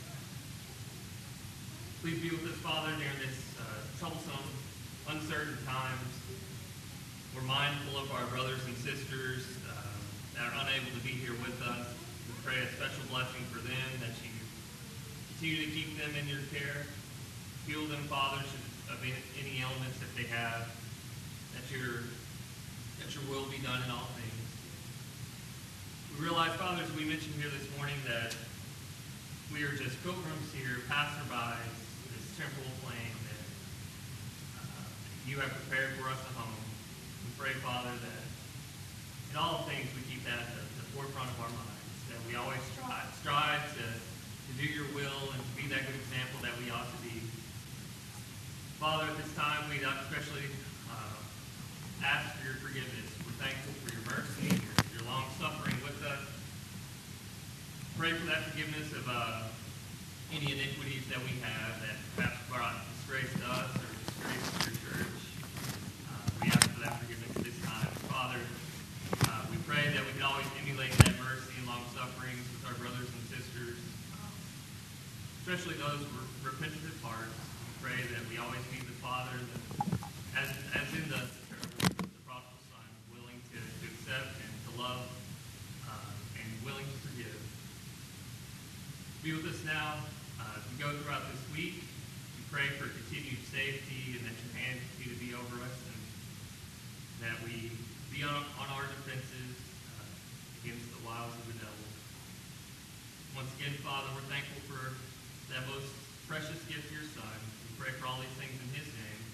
Please be with us, Father, during this uh, troublesome, uncertain times. We're mindful of our brothers and sisters uh, that are unable to be here with us. We pray a special blessing for them, that you continue to keep them in your care. Heal them, Father, of any, any ailments that they have, that your, that your will be done in all things. We realize, Father, as we mentioned here this morning, that we are just pilgrims here, passerbys, this temporal plane that uh, you have prepared for us a home. We pray, Father, that in all things we keep that at the, the forefront of our minds, that we always strive, strive to, to do your will and to be that good example that we ought to be. Father, at this time, we especially uh, ask for your forgiveness. We're thankful for your mercy, your, your long-suffering with us. Pray for that forgiveness of uh, any iniquities that we have that perhaps brought disgrace to us or disgrace to your church. Uh, we ask for that forgiveness this time. Father, uh, we pray that we can always emulate that mercy and long-suffering with our brothers and sisters, um, especially those with repentant hearts. We pray that we always be the Father, that, as, as in the, the prodigal son, willing to, to accept and to love uh, and willing to forgive. Be with us now uh, as we go throughout this week. We pray for continued safety and that your hand continue to be over us, and that we be on, on our defenses uh, against the wiles of the devil. Once again, Father, we're thankful for that most precious gift, your Son. We pray for all these things in his name.